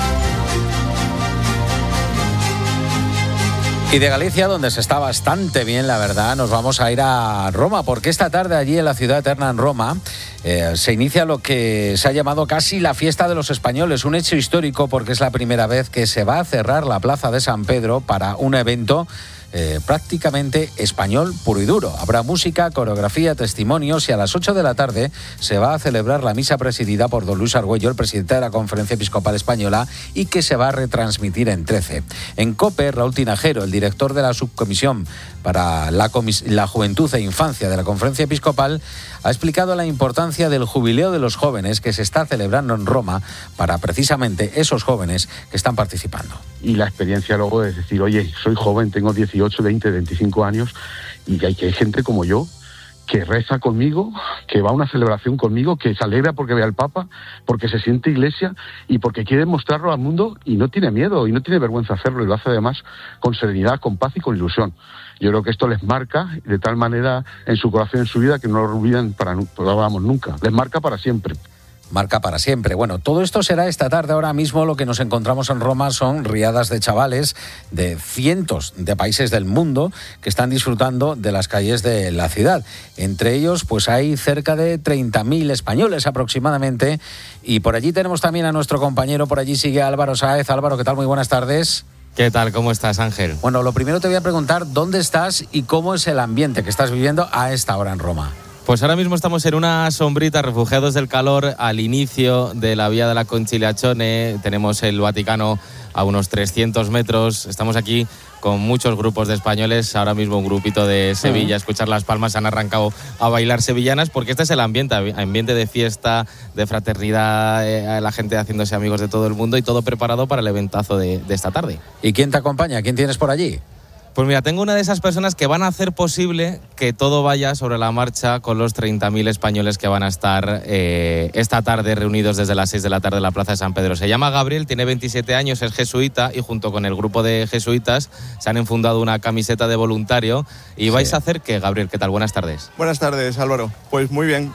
Y de Galicia, donde se está bastante bien, la verdad, nos vamos a ir a Roma, porque esta tarde allí en la ciudad eterna, en Roma, eh, se inicia lo que se ha llamado casi la fiesta de los españoles, un hecho histórico porque es la primera vez que se va a cerrar la plaza de San Pedro para un evento Eh, prácticamente español puro y duro. Habrá música, coreografía, testimonios y a las ocho de la tarde se va a celebrar la misa presidida por don Luis Argüello, el presidente de la Conferencia Episcopal Española, y que se va a retransmitir en trece. En COPE, Raúl Tinajero, el director de la subcomisión para la, comis- la juventud e infancia de la Conferencia Episcopal, ha explicado la importancia del jubileo de los jóvenes que se está celebrando en Roma para precisamente esos jóvenes que están participando. Y la experiencia luego es decir, oye, soy joven, tengo dieciocho, veinte, veinticinco años y hay, que hay gente como yo que reza conmigo, que va a una celebración conmigo, que se alegra porque ve al Papa, porque se siente iglesia y porque quiere mostrarlo al mundo y no tiene miedo y no tiene vergüenza hacerlo y lo hace además con serenidad, con paz y con ilusión. Yo creo que esto les marca de tal manera en su corazón, en su vida, que no lo olvidan para, vamos, nunca. Les marca para siempre. Marca para siempre. Bueno, todo esto será esta tarde. Ahora mismo lo que nos encontramos en Roma son riadas de chavales de cientos de países del mundo que están disfrutando de las calles de la ciudad. Entre ellos, pues hay cerca de treinta mil españoles aproximadamente. Y por allí tenemos también a nuestro compañero, por allí sigue Álvaro Sáez. Álvaro, ¿qué tal? Muy buenas tardes. ¿Qué tal? ¿Cómo estás, Ángel? Bueno, lo primero te voy a preguntar dónde estás y cómo es el ambiente que estás viviendo a esta hora en Roma. Pues ahora mismo estamos en una sombrita, refugiados del calor, al inicio de la Vía de la Conciliazione. Tenemos el Vaticano a unos trescientos metros. Estamos aquí con muchos grupos de españoles. Ahora mismo un grupito de Sevilla, escuchar las palmas, han arrancado a bailar sevillanas, porque este es el ambiente, ambiente de fiesta, de fraternidad, eh, la gente haciéndose amigos de todo el mundo y todo preparado para el eventazo de, de esta tarde. ¿Y quién te acompaña? ¿Quién tienes por allí? Pues mira, tengo una de esas personas que van a hacer posible que todo vaya sobre la marcha con los treinta mil españoles que van a estar eh, esta tarde reunidos desde las seis de la tarde en la Plaza de San Pedro. Se llama Gabriel, tiene veintisiete años, es jesuita y junto con el grupo de jesuitas se han enfundado una camiseta de voluntario y vais sí. a hacer ¿qué, Gabriel? ¿Qué tal? Buenas tardes. Buenas tardes, Álvaro. Pues muy bien.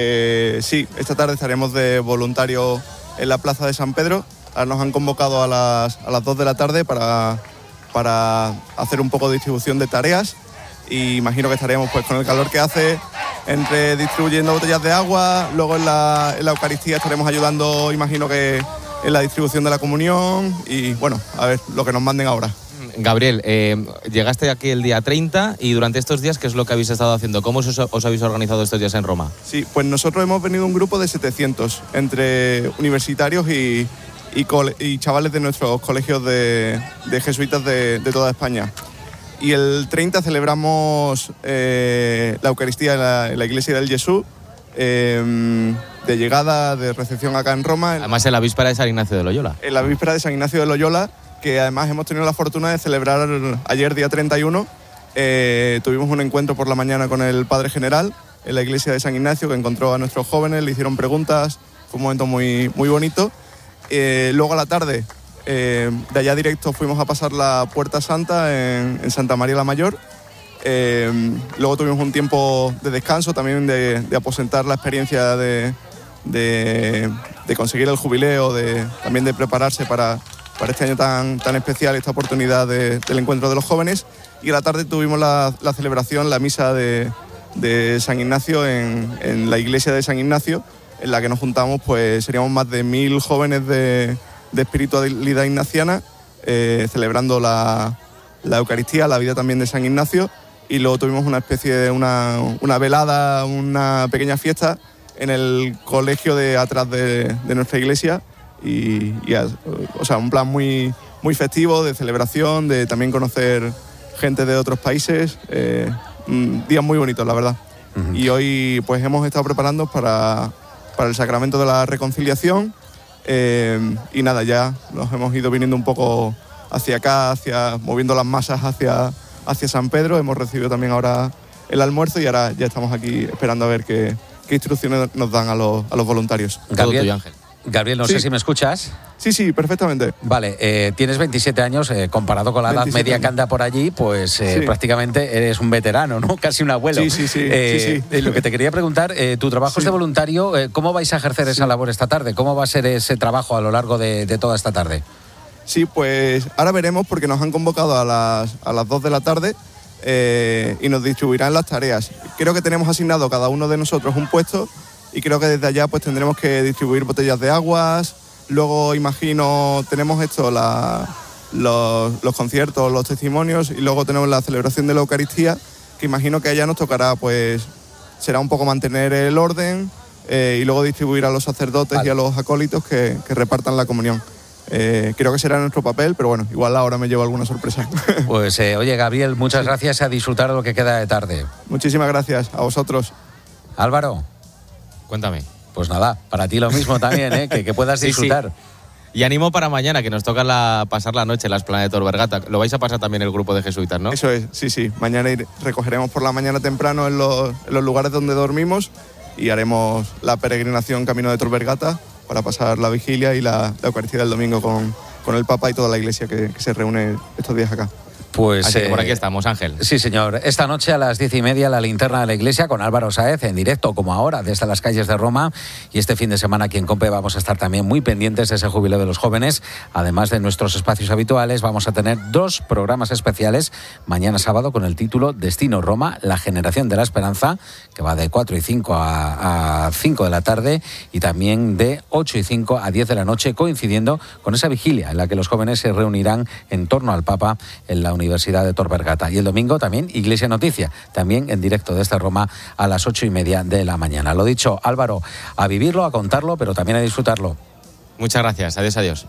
Eh, sí, esta tarde estaremos de voluntario en la Plaza de San Pedro. Ahora nos han convocado a las, a las dos de la tarde para... para hacer un poco de distribución de tareas y imagino que estaremos pues con el calor que hace entre distribuyendo botellas de agua, luego en la, en la Eucaristía estaremos ayudando, imagino que en la distribución de la comunión y bueno, a ver lo que nos manden ahora. Gabriel, eh, llegaste aquí el día treinta y durante estos días, ¿qué es lo que habéis estado haciendo? ¿Cómo os, os habéis organizado estos días en Roma? Sí, pues nosotros hemos venido un grupo de setecientos entre universitarios y Y, cole- y chavales de nuestros colegios de, de jesuitas de, de toda España. Y el treinta celebramos eh, la Eucaristía en la, en la iglesia del Jesús, eh, de llegada, de recepción acá en Roma. Además en la víspera de San Ignacio de Loyola. En la víspera de San Ignacio de Loyola, que además hemos tenido la fortuna de celebrar ayer día treinta y uno. Eh, tuvimos un encuentro por la mañana con el Padre General en la iglesia de San Ignacio, que encontró a nuestros jóvenes, le hicieron preguntas, fue un momento muy, muy bonito. Eh, luego a la tarde, eh, de allá directo fuimos a pasar la Puerta Santa en, en Santa María la Mayor. Eh, luego tuvimos un tiempo de descanso, también de, de aposentar la experiencia de, de, de conseguir el jubileo, de, también de prepararse para, para este año tan, tan especial, esta oportunidad de, del encuentro de los jóvenes. Y a la tarde tuvimos la, la celebración, la misa de, de San Ignacio en, en la iglesia de San Ignacio, en la que nos juntamos, pues seríamos más de mil jóvenes de, de espiritualidad ignaciana, eh, celebrando la, la Eucaristía, la vida también de San Ignacio, y luego tuvimos una especie de una, una velada, una pequeña fiesta en el colegio de atrás de, de nuestra iglesia, y, y o sea, un plan muy, muy festivo, de celebración, de también conocer gente de otros países, eh, días muy bonitos, la verdad. Uh-huh. Y hoy pues hemos estado preparando para... para el sacramento de la reconciliación eh, y nada, ya nos hemos ido viniendo un poco hacia acá, hacia moviendo las masas hacia, hacia San Pedro. Hemos recibido también ahora el almuerzo y ahora ya estamos aquí esperando a ver qué, qué instrucciones nos dan a los, a los voluntarios. Gabriel, Gabriel, no Sí. sé si me escuchas. Sí, sí, perfectamente. Vale, eh, tienes veintisiete años, eh, comparado con la edad veintisiete media años. que anda por allí, pues eh, Sí. prácticamente eres un veterano, ¿no? Casi un abuelo. Sí, sí, sí, Eh, sí, sí. eh, Lo que te quería preguntar, eh, tu trabajo es de voluntario, eh, ¿cómo vais a ejercer esa labor esta tarde? ¿Cómo va a ser ese trabajo a lo largo de, de toda esta tarde? Sí, pues ahora veremos porque nos han convocado a las, a las dos de la tarde eh, y nos distribuirán las tareas. Creo que tenemos asignado cada uno de nosotros un puesto y creo que desde allá pues tendremos que distribuir botellas de aguas. Luego imagino, tenemos esto, la, los, los conciertos, los testimonios y luego tenemos la celebración de la Eucaristía, que imagino que allá nos tocará, pues, será un poco mantener el orden eh, y luego distribuir a los sacerdotes y a los acólitos que, que repartan la comunión. Eh, creo que será nuestro papel, pero bueno, igual ahora me llevo alguna sorpresa. Pues eh, oye, Gabriel, muchas gracias, a disfrutar de lo que queda de tarde. Muchísimas gracias a vosotros. Álvaro. Cuéntame. Pues nada, para ti lo mismo también, ¿eh? que, que puedas Sí, sí. disfrutar. Y animo para mañana, que nos toca la, pasar la noche en la Esplanada de Tor Vergata. Lo vais a pasar también el grupo de jesuitas, ¿no? Eso es, sí, sí. Mañana ir- recogeremos por la mañana temprano en los, en los lugares donde dormimos y haremos la peregrinación camino de Tor Vergata para pasar la vigilia y la, la Eucaristía del domingo con, con el Papa y toda la iglesia que, que se reúne estos días acá. Pues, Así que por eh, aquí estamos, Ángel. Sí, señor. Esta noche a las diez y media la linterna de la iglesia con Álvaro Sáez en directo, como ahora, desde las calles de Roma. Y este fin de semana aquí en COPE vamos a estar también muy pendientes de ese jubileo de los jóvenes. Además de nuestros espacios habituales, vamos a tener dos programas especiales mañana sábado con el título Destino Roma, la generación de la esperanza, que va de cuatro y cinco a, a cinco de la tarde, y también de ocho y cinco a diez de la noche, coincidiendo con esa vigilia en la que los jóvenes se reunirán en torno al Papa en la Universidad de Tor Vergata. Y el domingo también Iglesia Noticia, también en directo desde Roma a las ocho y media de la mañana. Lo dicho, Álvaro, a vivirlo, a contarlo, pero también a disfrutarlo. Muchas gracias. Adiós, adiós.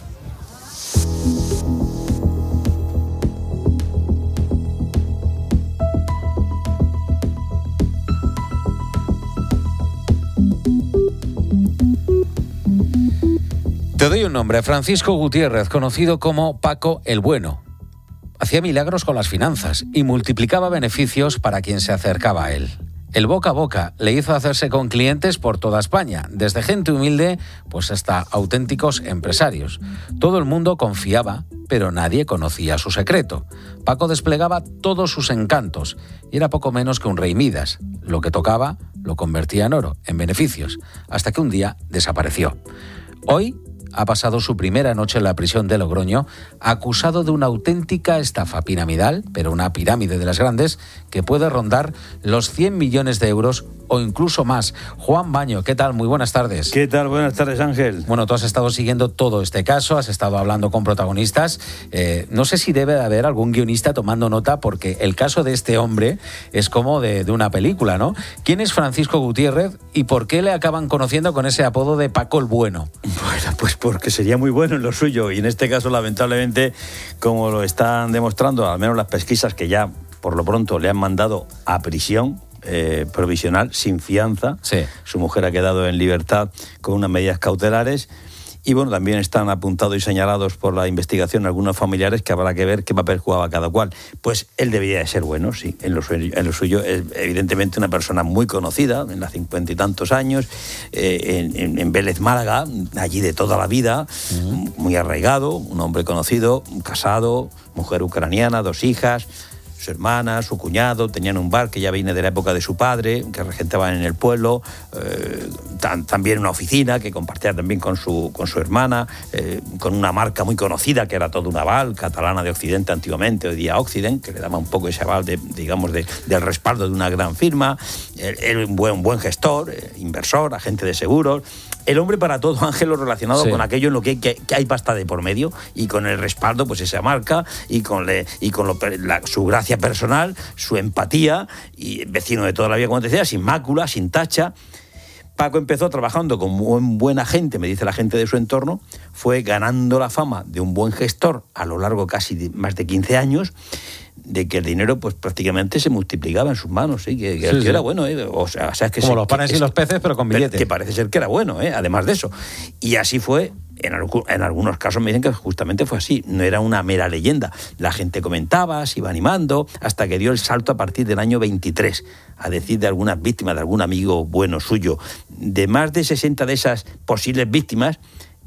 Te doy un nombre, Francisco Gutiérrez, conocido como Paco el Bueno. Hacía milagros con las finanzas y multiplicaba beneficios para quien se acercaba a él. El boca a boca le hizo hacerse con clientes por toda España, desde gente humilde pues hasta auténticos empresarios. Todo el mundo confiaba, pero nadie conocía su secreto. Paco desplegaba todos sus encantos y era poco menos que un rey Midas. Lo que tocaba lo convertía en oro, en beneficios, hasta que un día desapareció. Hoy ha pasado su primera noche en la prisión de Logroño, acusado de una auténtica estafa piramidal, pero una pirámide de las grandes, que puede rondar los cien millones de euros o incluso más. Juan Baño, ¿qué tal? Muy buenas tardes. ¿Qué tal? Buenas tardes, Ángel. Bueno, tú has estado siguiendo todo este caso, has estado hablando con protagonistas. Eh, no sé si debe de haber algún guionista tomando nota, porque el caso de este hombre es como de, de una película, ¿no? ¿Quién es Francisco Gutiérrez y por qué le acaban conociendo con ese apodo de Paco el Bueno? Bueno, pues porque sería muy bueno en lo suyo y en este caso, lamentablemente, como lo están demostrando, al menos las pesquisas que ya por lo pronto le han mandado a prisión eh, provisional sin fianza. Sí. Su mujer ha quedado en libertad con unas medidas cautelares. Y bueno, también están apuntados y señalados por la investigación algunos familiares que habrá que ver qué papel jugaba cada cual. Pues él debería de ser bueno, sí. En lo suyo, en lo suyo es evidentemente una persona muy conocida, en los cincuenta y tantos años, eh, en, en, en Vélez, Málaga, allí de toda la vida, uh-huh. Muy arraigado, un hombre conocido, casado, mujer ucraniana, dos hijas, su hermana, su cuñado, tenían un bar que ya viene de la época de su padre, que regentaban en el pueblo, eh, tan, también una oficina que compartía también con su, con su hermana, eh, con una marca muy conocida que era todo un aval, catalana de Occidente antiguamente, hoy día Occident, que le daba un poco ese aval, de, digamos, de, del respaldo de una gran firma. Era un buen, un buen gestor, eh, inversor, agente de seguros. El hombre para todo, Ángel, relacionado sí. con aquello en lo que, que, que hay pasta de por medio y con el respaldo, pues esa marca y con, le, y con lo, la, su gracia personal, su empatía, y vecino de toda la vida, como te decía, sin mácula, sin tacha. Paco empezó trabajando como un buen agente, me dice la gente de su entorno, fue ganando la fama de un buen gestor a lo largo casi de más de quince años, de que el dinero pues prácticamente se multiplicaba en sus manos, ¿sí? que, que, sí, que sí. era bueno, ¿eh? o sea, o sea, es que como se, los panes que, y los peces, pero con billetes. Que parece ser que era bueno, ¿eh? además de eso. Y así fue. En, en algunos casos me dicen que justamente fue así, no era una mera leyenda. La gente comentaba, se iba animando, hasta que dio el salto a partir del año veintitrés, a decir de algunas víctimas, de algún amigo bueno suyo. De más de sesenta de esas posibles víctimas,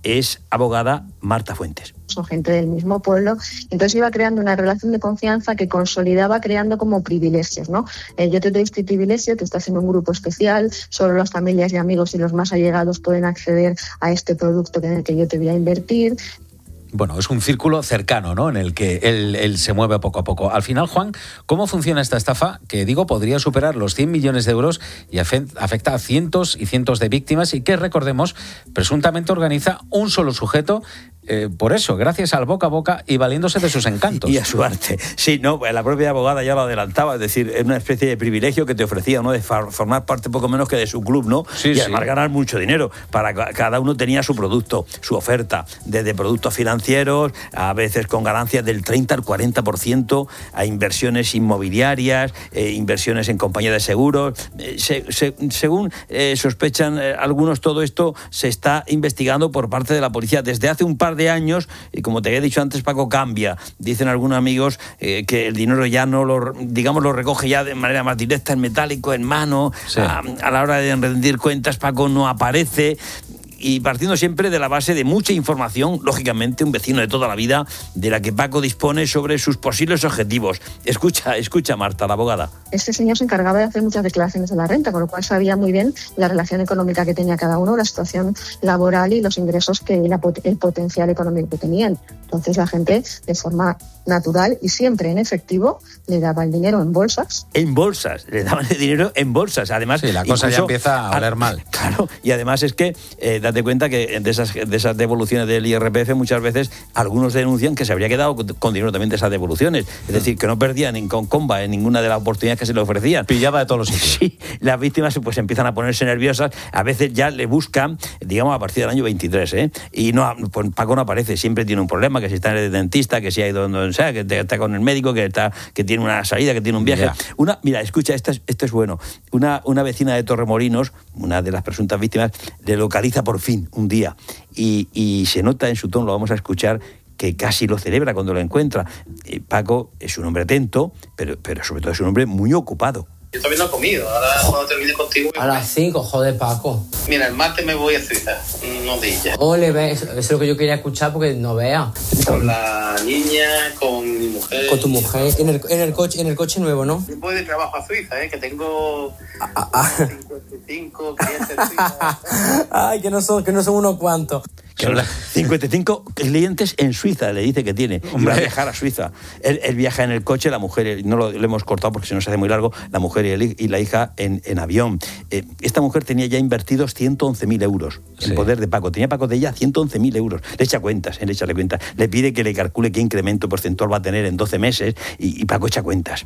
es abogada Marta Fuentes. Son gente del mismo pueblo, entonces iba creando una relación de confianza que consolidaba creando como privilegios, ¿no? Eh, yo te doy este privilegio, tú estás en un grupo especial, solo las familias y amigos y los más allegados pueden acceder a este producto en el que yo te voy a invertir. Bueno, es un círculo cercano, ¿no?, en el que él, él se mueve poco a poco. Al final, Juan, ¿cómo funciona esta estafa? Que, digo, podría superar los cien millones de euros y afecta a cientos y cientos de víctimas y que, recordemos, presuntamente organiza un solo sujeto. Eh, por eso, gracias al boca a boca y valiéndose de sus encantos. Y a su arte. Sí, no, la propia abogada ya lo adelantaba, es decir, es una especie de privilegio que te ofrecía, ¿no?, de formar parte poco menos que de su club, ¿no? Sí, y además sí. ganar mucho dinero. Para cada uno tenía su producto, su oferta, desde productos financieros, a veces con ganancias del treinta al cuarenta por ciento, a inversiones inmobiliarias, eh, inversiones en compañías de seguros. Eh, se, se, según eh, sospechan eh, algunos, todo esto se está investigando por parte de la policía desde hace un par de años, y como te había dicho antes, Paco, cambia. Dicen algunos amigos eh, que el dinero ya no lo, digamos, lo recoge ya de manera más directa, en metálico, en mano. Sí. A, a la hora de rendir cuentas, Paco no aparece. Y partiendo siempre de la base de mucha información, lógicamente, un vecino de toda la vida, de la que Paco dispone sobre sus posibles objetivos. Escucha, escucha, Marta, la abogada. Este señor se encargaba de hacer muchas declaraciones de la renta, con lo cual sabía muy bien la relación económica que tenía cada uno, la situación laboral y los ingresos que la, el potencial económico que tenían. Entonces la gente, de forma natural y siempre en efectivo, le daba el dinero en bolsas. En bolsas, le daban el dinero en bolsas. Además, sí, la cosa ya empieza a oler mal. Claro, y además es que, eh, date cuenta que de esas, de esas devoluciones del I R P F, muchas veces algunos denuncian que se habría quedado con dinero también de esas devoluciones. Es decir, que no perdía ni con comba en ninguna de las oportunidades que se le ofrecían. Pillaba de todos los sitios. Sí, las víctimas pues empiezan a ponerse nerviosas. A veces ya le buscan, digamos, a partir del año veintitrés, ¿eh? Y no, pues Paco no aparece, siempre tiene un problema, que si está en el dentista, que si ha ido donde sea, que está con el médico, que está, que tiene una salida, que tiene un viaje. Yeah. Una, mira, escucha, esto es, esto es bueno. Una, una vecina de Torremolinos, una de las presuntas víctimas, le localiza por fin un día y, y se nota en su tono, lo vamos a escuchar, que casi lo celebra cuando lo encuentra. Eh, Paco es un hombre atento, pero, pero sobre todo es un hombre muy ocupado. Yo todavía no he comido, ahora cuando termine contigo... A las cinco, joder, Paco. Mira, el martes me voy a Suiza, no días. Ole, ve, eso es lo que yo quería escuchar porque no vea. Con la niña, con mi mujer... Con tu mujer, en el, en el, coche, en el coche nuevo, ¿no? Yo voy de trabajo a Suiza, ¿eh? Que tengo ah, ah. cincuenta y cinco clientes en Suiza. Ay, que no son, que no son unos cuantos. Son cincuenta y cinco clientes en Suiza, le dice que tiene. Y va a viajar a Suiza. Él, él viaja en el coche, la mujer, no lo, lo hemos cortado porque si no se hace muy largo, la mujer y, el, y la hija en, en avión. Eh, esta mujer tenía ya invertidos ciento once mil euros en sí. poder de Paco. Tenía Paco de ella ciento once mil euros. Le echa cuentas, él echa cuentas. Le pide que le calcule qué incremento porcentual va a tener en doce meses y, y Paco echa cuentas.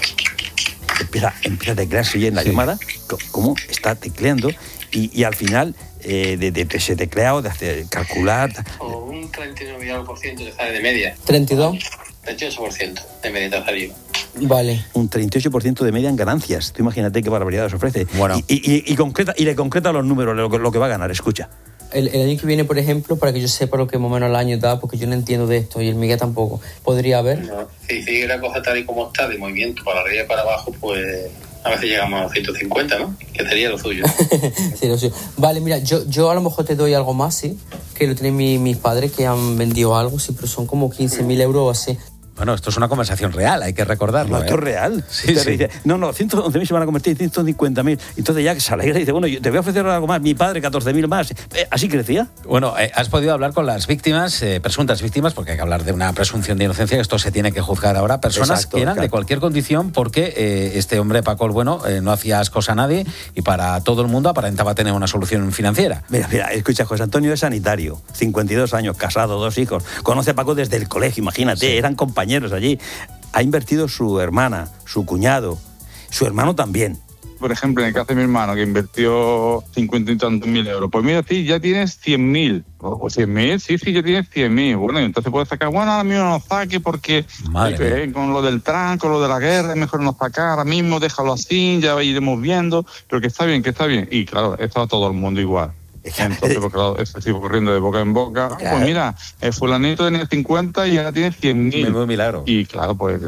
Empieza, empieza a teclearse oye en la sí. llamada, cómo está tecleando y, y al final eh, de, de, de ese tecleado, de hacer, calcular... O un treinta y nueve por ciento que sale de media. ¿treinta y dos? treinta y ocho por ciento de media te salió. Vale. Un treinta y ocho por ciento de media en ganancias. Tú imagínate qué barbaridad os ofrece. Bueno. Y, y, y, concreta, y le concreta los números, lo, lo que va a ganar, escucha. El, el año que viene, por ejemplo, para que yo sepa lo que más o menos el año da, porque yo no entiendo de esto y el Miguel tampoco, ¿podría haber? No, si sigue la cosa tal y como está, de movimiento para arriba y para abajo, pues a veces llegamos a ciento cincuenta, ¿no? Que sería lo suyo. Sí, lo suyo. Vale, mira, yo, yo a lo mejor te doy algo más, ¿sí? Que lo tienen mi, mis padres que han vendido algo, sí, pero son como quince mil euros o así. Bueno, esto es una conversación real, hay que recordarlo. No, esto ¿eh? es real. Sí, sí. Dice, no, no, ciento once mil se van a convertir en ciento cincuenta mil. Entonces ya se alegra y dice, bueno, yo te voy a ofrecer algo más. Mi padre, catorce mil más. Eh, ¿Así crecía? Bueno, eh, has podido hablar con las víctimas, eh, presuntas víctimas, porque hay que hablar de una presunción de inocencia, esto se tiene que juzgar ahora. Personas Exacto, que eran claro. de cualquier condición, porque eh, este hombre, Paco el Bueno, eh, no hacía ascos a nadie y para todo el mundo aparentaba tener una solución financiera. Mira, mira, escucha, José Antonio es sanitario, cincuenta y dos años, casado, dos hijos. Conoce a Paco desde el colegio, imagínate, sí. eran compañeros allí. Ha invertido su hermana, su cuñado, su hermano también. Por ejemplo, en el caso de mi hermano, que invirtió cincuenta y tantos mil euros. Pues mira, sí, ya tienes cien mil. Oh, ¿cien mil? Sí, sí, ya tienes cien mil. Bueno, y entonces puedes sacar, bueno, ahora mismo no saque porque eh, con lo del Trump, con lo de la guerra, es mejor no sacar ahora mismo, déjalo así, ya iremos viendo. Pero que está bien, que está bien. Y claro, estaba todo el mundo igual. Entonces, porque claro, eso sigue corriendo de boca en boca. Claro. Pues mira, el fulanito tenía cincuenta y ahora tiene cien mil. Menudo milagro. Y claro, pues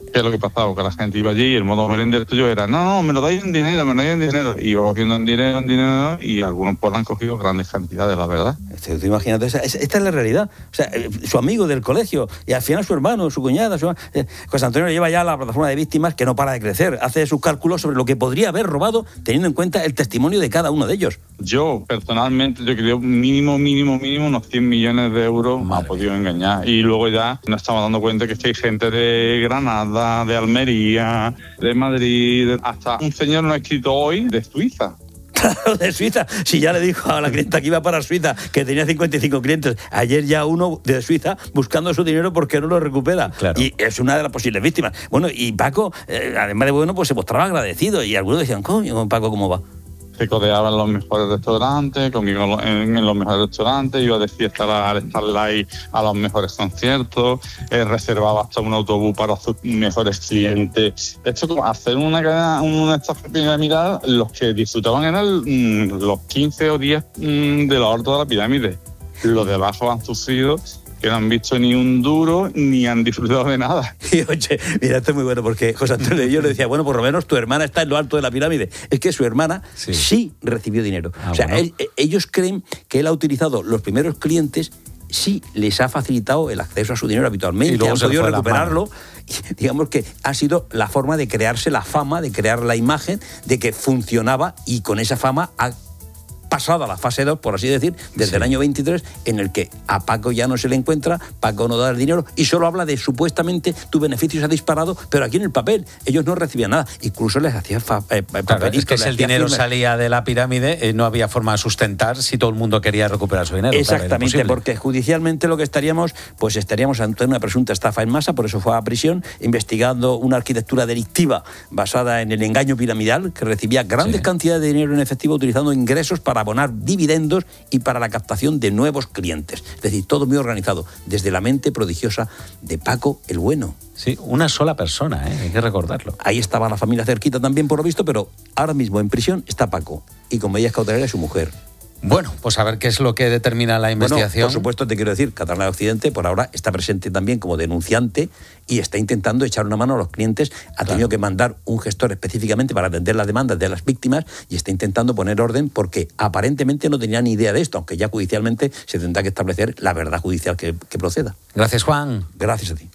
¿Qué es lo que pasaba? Que la gente iba allí y el modo merender tuyo era, no, no, me lo dais en dinero, me lo dais en dinero. Y iba cogiendo en dinero, en dinero, y algunos pues han cogido grandes cantidades, la verdad. Este, imagínate, esa, esta es la realidad. O sea, su amigo del colegio, y al final su hermano, su cuñada, su... Eh, José Antonio lleva ya la plataforma de víctimas que no para de crecer. Hace sus cálculos sobre lo que podría haber robado, teniendo en cuenta el testimonio de cada uno de ellos. Yo, personalmente, yo creo mínimo, mínimo, mínimo unos cien millones de euros me ha podido engañar. Y luego ya nos estamos dando cuenta que, es que hay gente de Granada, de Almería, de Madrid, hasta un señor nos ha escrito hoy de Suiza. Claro, de Suiza. Si ya le dijo a la clienta que iba para Suiza, que tenía cincuenta y cinco clientes. Ayer ya uno de Suiza buscando su dinero porque no lo recupera. Claro. Y es una de las posibles víctimas. Bueno, y Paco, eh, además de bueno, pues se mostraba agradecido. Y algunos decían, coño, Paco, ¿cómo va? Se codeaba en los mejores restaurantes, conmigo en, en los mejores restaurantes, iba de fiesta al Starlight a los mejores conciertos, eh, reservaba hasta un autobús para sus mejores clientes. De hecho, como hacer una cadena, una estafa piramidal, los que disfrutaban eran mmm, los quince o diez mmm, de la orto de la pirámide. Los de abajo han sufrido, que no han visto ni un duro ni han disfrutado de nada. Y oye, mira, esto es muy bueno porque José Antonio y yo le decía, bueno, por lo menos tu hermana está en lo alto de la pirámide. Es que su hermana sí, sí recibió dinero. Ah, o sea, bueno. él, ellos creen que él ha utilizado los primeros clientes, sí les ha facilitado el acceso a su dinero habitualmente, han podido recuperarlo. Y digamos que ha sido la forma de crearse la fama, de crear la imagen de que funcionaba, y con esa fama ha pasado a la fase dos, por así decir, desde sí. el año veintitrés, en el que a Paco ya no se le encuentra, Paco no da el dinero y solo habla de supuestamente tu beneficio se ha disparado, pero aquí en el papel ellos no recibían nada, incluso les hacía fa- eh, claro, es que si el dinero firme. salía de la pirámide, eh, no había forma de sustentar si todo el mundo quería recuperar su dinero. Exactamente, claro, porque judicialmente lo que estaríamos, pues estaríamos ante una presunta estafa en masa, por eso fue a prisión, investigando una arquitectura delictiva basada en el engaño piramidal, que recibía grandes sí. cantidades de dinero en efectivo utilizando ingresos para abonar dividendos y para la captación de nuevos clientes. Es decir, todo muy organizado, desde la mente prodigiosa de Paco el Bueno. Sí, una sola persona, ¿eh? Hay que recordarlo. Ahí estaba la familia cerquita también, por lo visto, pero ahora mismo en prisión está Paco, y con medidas cautelares su mujer. Bueno, pues a ver qué es lo que determina la investigación. Bueno, por supuesto, te quiero decir, Catalana de Occidente por ahora está presente también como denunciante y está intentando echar una mano a los clientes. Ha claro. tenido que mandar un gestor específicamente para atender las demandas de las víctimas y está intentando poner orden porque aparentemente no tenía ni idea de esto, aunque ya judicialmente se tendrá que establecer la verdad judicial que, que proceda. Gracias, Juan. Gracias a ti.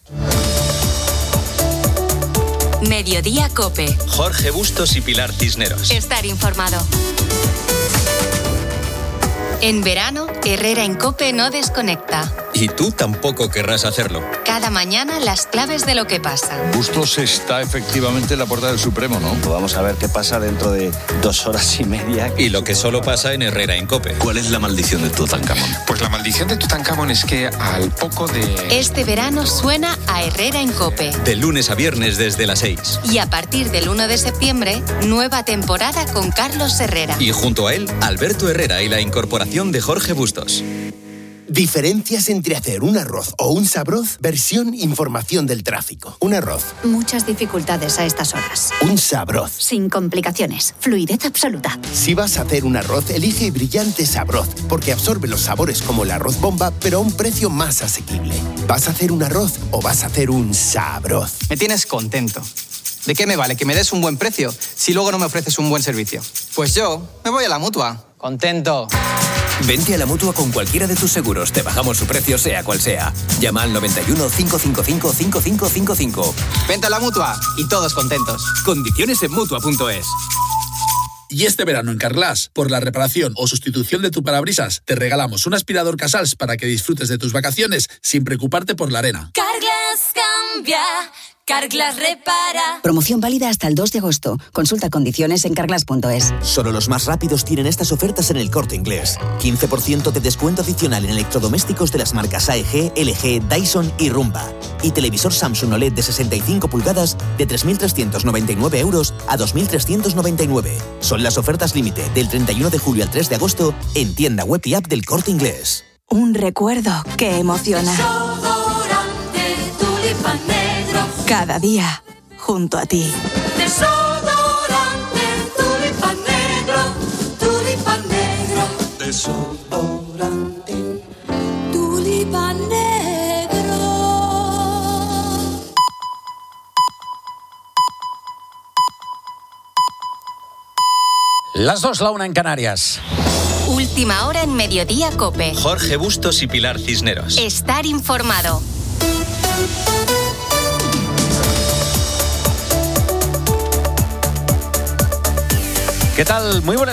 Mediodía COPE. Jorge Bustos y Pilar Cisneros. Estar informado. En verano, Herrera en COPE no desconecta. Y tú tampoco querrás hacerlo. Cada mañana las claves de lo que pasa. Bustos está efectivamente en la puerta del Supremo, ¿no? Vamos a ver qué pasa dentro de dos horas y media. Y lo que solo pasa en Herrera en COPE. ¿Cuál es la maldición de Tutankamón? Pues la maldición de Tutankamón es que al poco de... Este verano suena a Herrera en COPE. De lunes a viernes desde las seis. Y a partir del uno de septiembre, nueva temporada con Carlos Herrera. Y junto a él, Alberto Herrera y la incorporación de Jorge Bustos. Diferencias entre hacer un arroz o un sabroz, versión información del tráfico. Un arroz. Muchas dificultades a estas horas. Un sabroz. Sin complicaciones. Fluidez absoluta. Si vas a hacer un arroz, elige Brillante Sabroz, porque absorbe los sabores como el arroz bomba, pero a un precio más asequible. ¿Vas a hacer un arroz o vas a hacer un sabroz? Me tienes contento. ¿De qué me vale que me des un buen precio si luego no me ofreces un buen servicio? Pues yo me voy a la Mutua. Contento. Vente a la Mutua con cualquiera de tus seguros. Te bajamos su precio sea cual sea. Llama al noventa y uno, cinco cinco cinco, cinco cinco cinco cinco. Vente a la Mutua y todos contentos. Condiciones en Mutua punto es. Y este verano en Carglass, por la reparación o sustitución de tu parabrisas, te regalamos un aspirador Casals para que disfrutes de tus vacaciones sin preocuparte por la arena. Carglass cambia. Carglass repara. Promoción válida hasta el dos de agosto. Consulta condiciones en carglass punto es. Solo los más rápidos tienen estas ofertas en El Corte Inglés. quince por ciento de descuento adicional en electrodomésticos de las marcas A E G, L G, Dyson y Rumba. Y televisor Samsung O L E D de sesenta y cinco pulgadas de tres mil trescientos noventa y nueve euros a dos mil trescientos noventa y nueve. Son las ofertas límite del treinta y uno de julio al tres de agosto en tienda web y app del Corte Inglés. Un recuerdo que emociona. Cada día, junto a ti. Desodorante Tulipan Negro, Tulipan Negro. Desodorante Tulipan Negro. Las dos, la una en Canarias. Última hora en Mediodía COPE. Jorge Bustos y Pilar Cisneros. Estar informado. ¿Qué tal? Muy buenas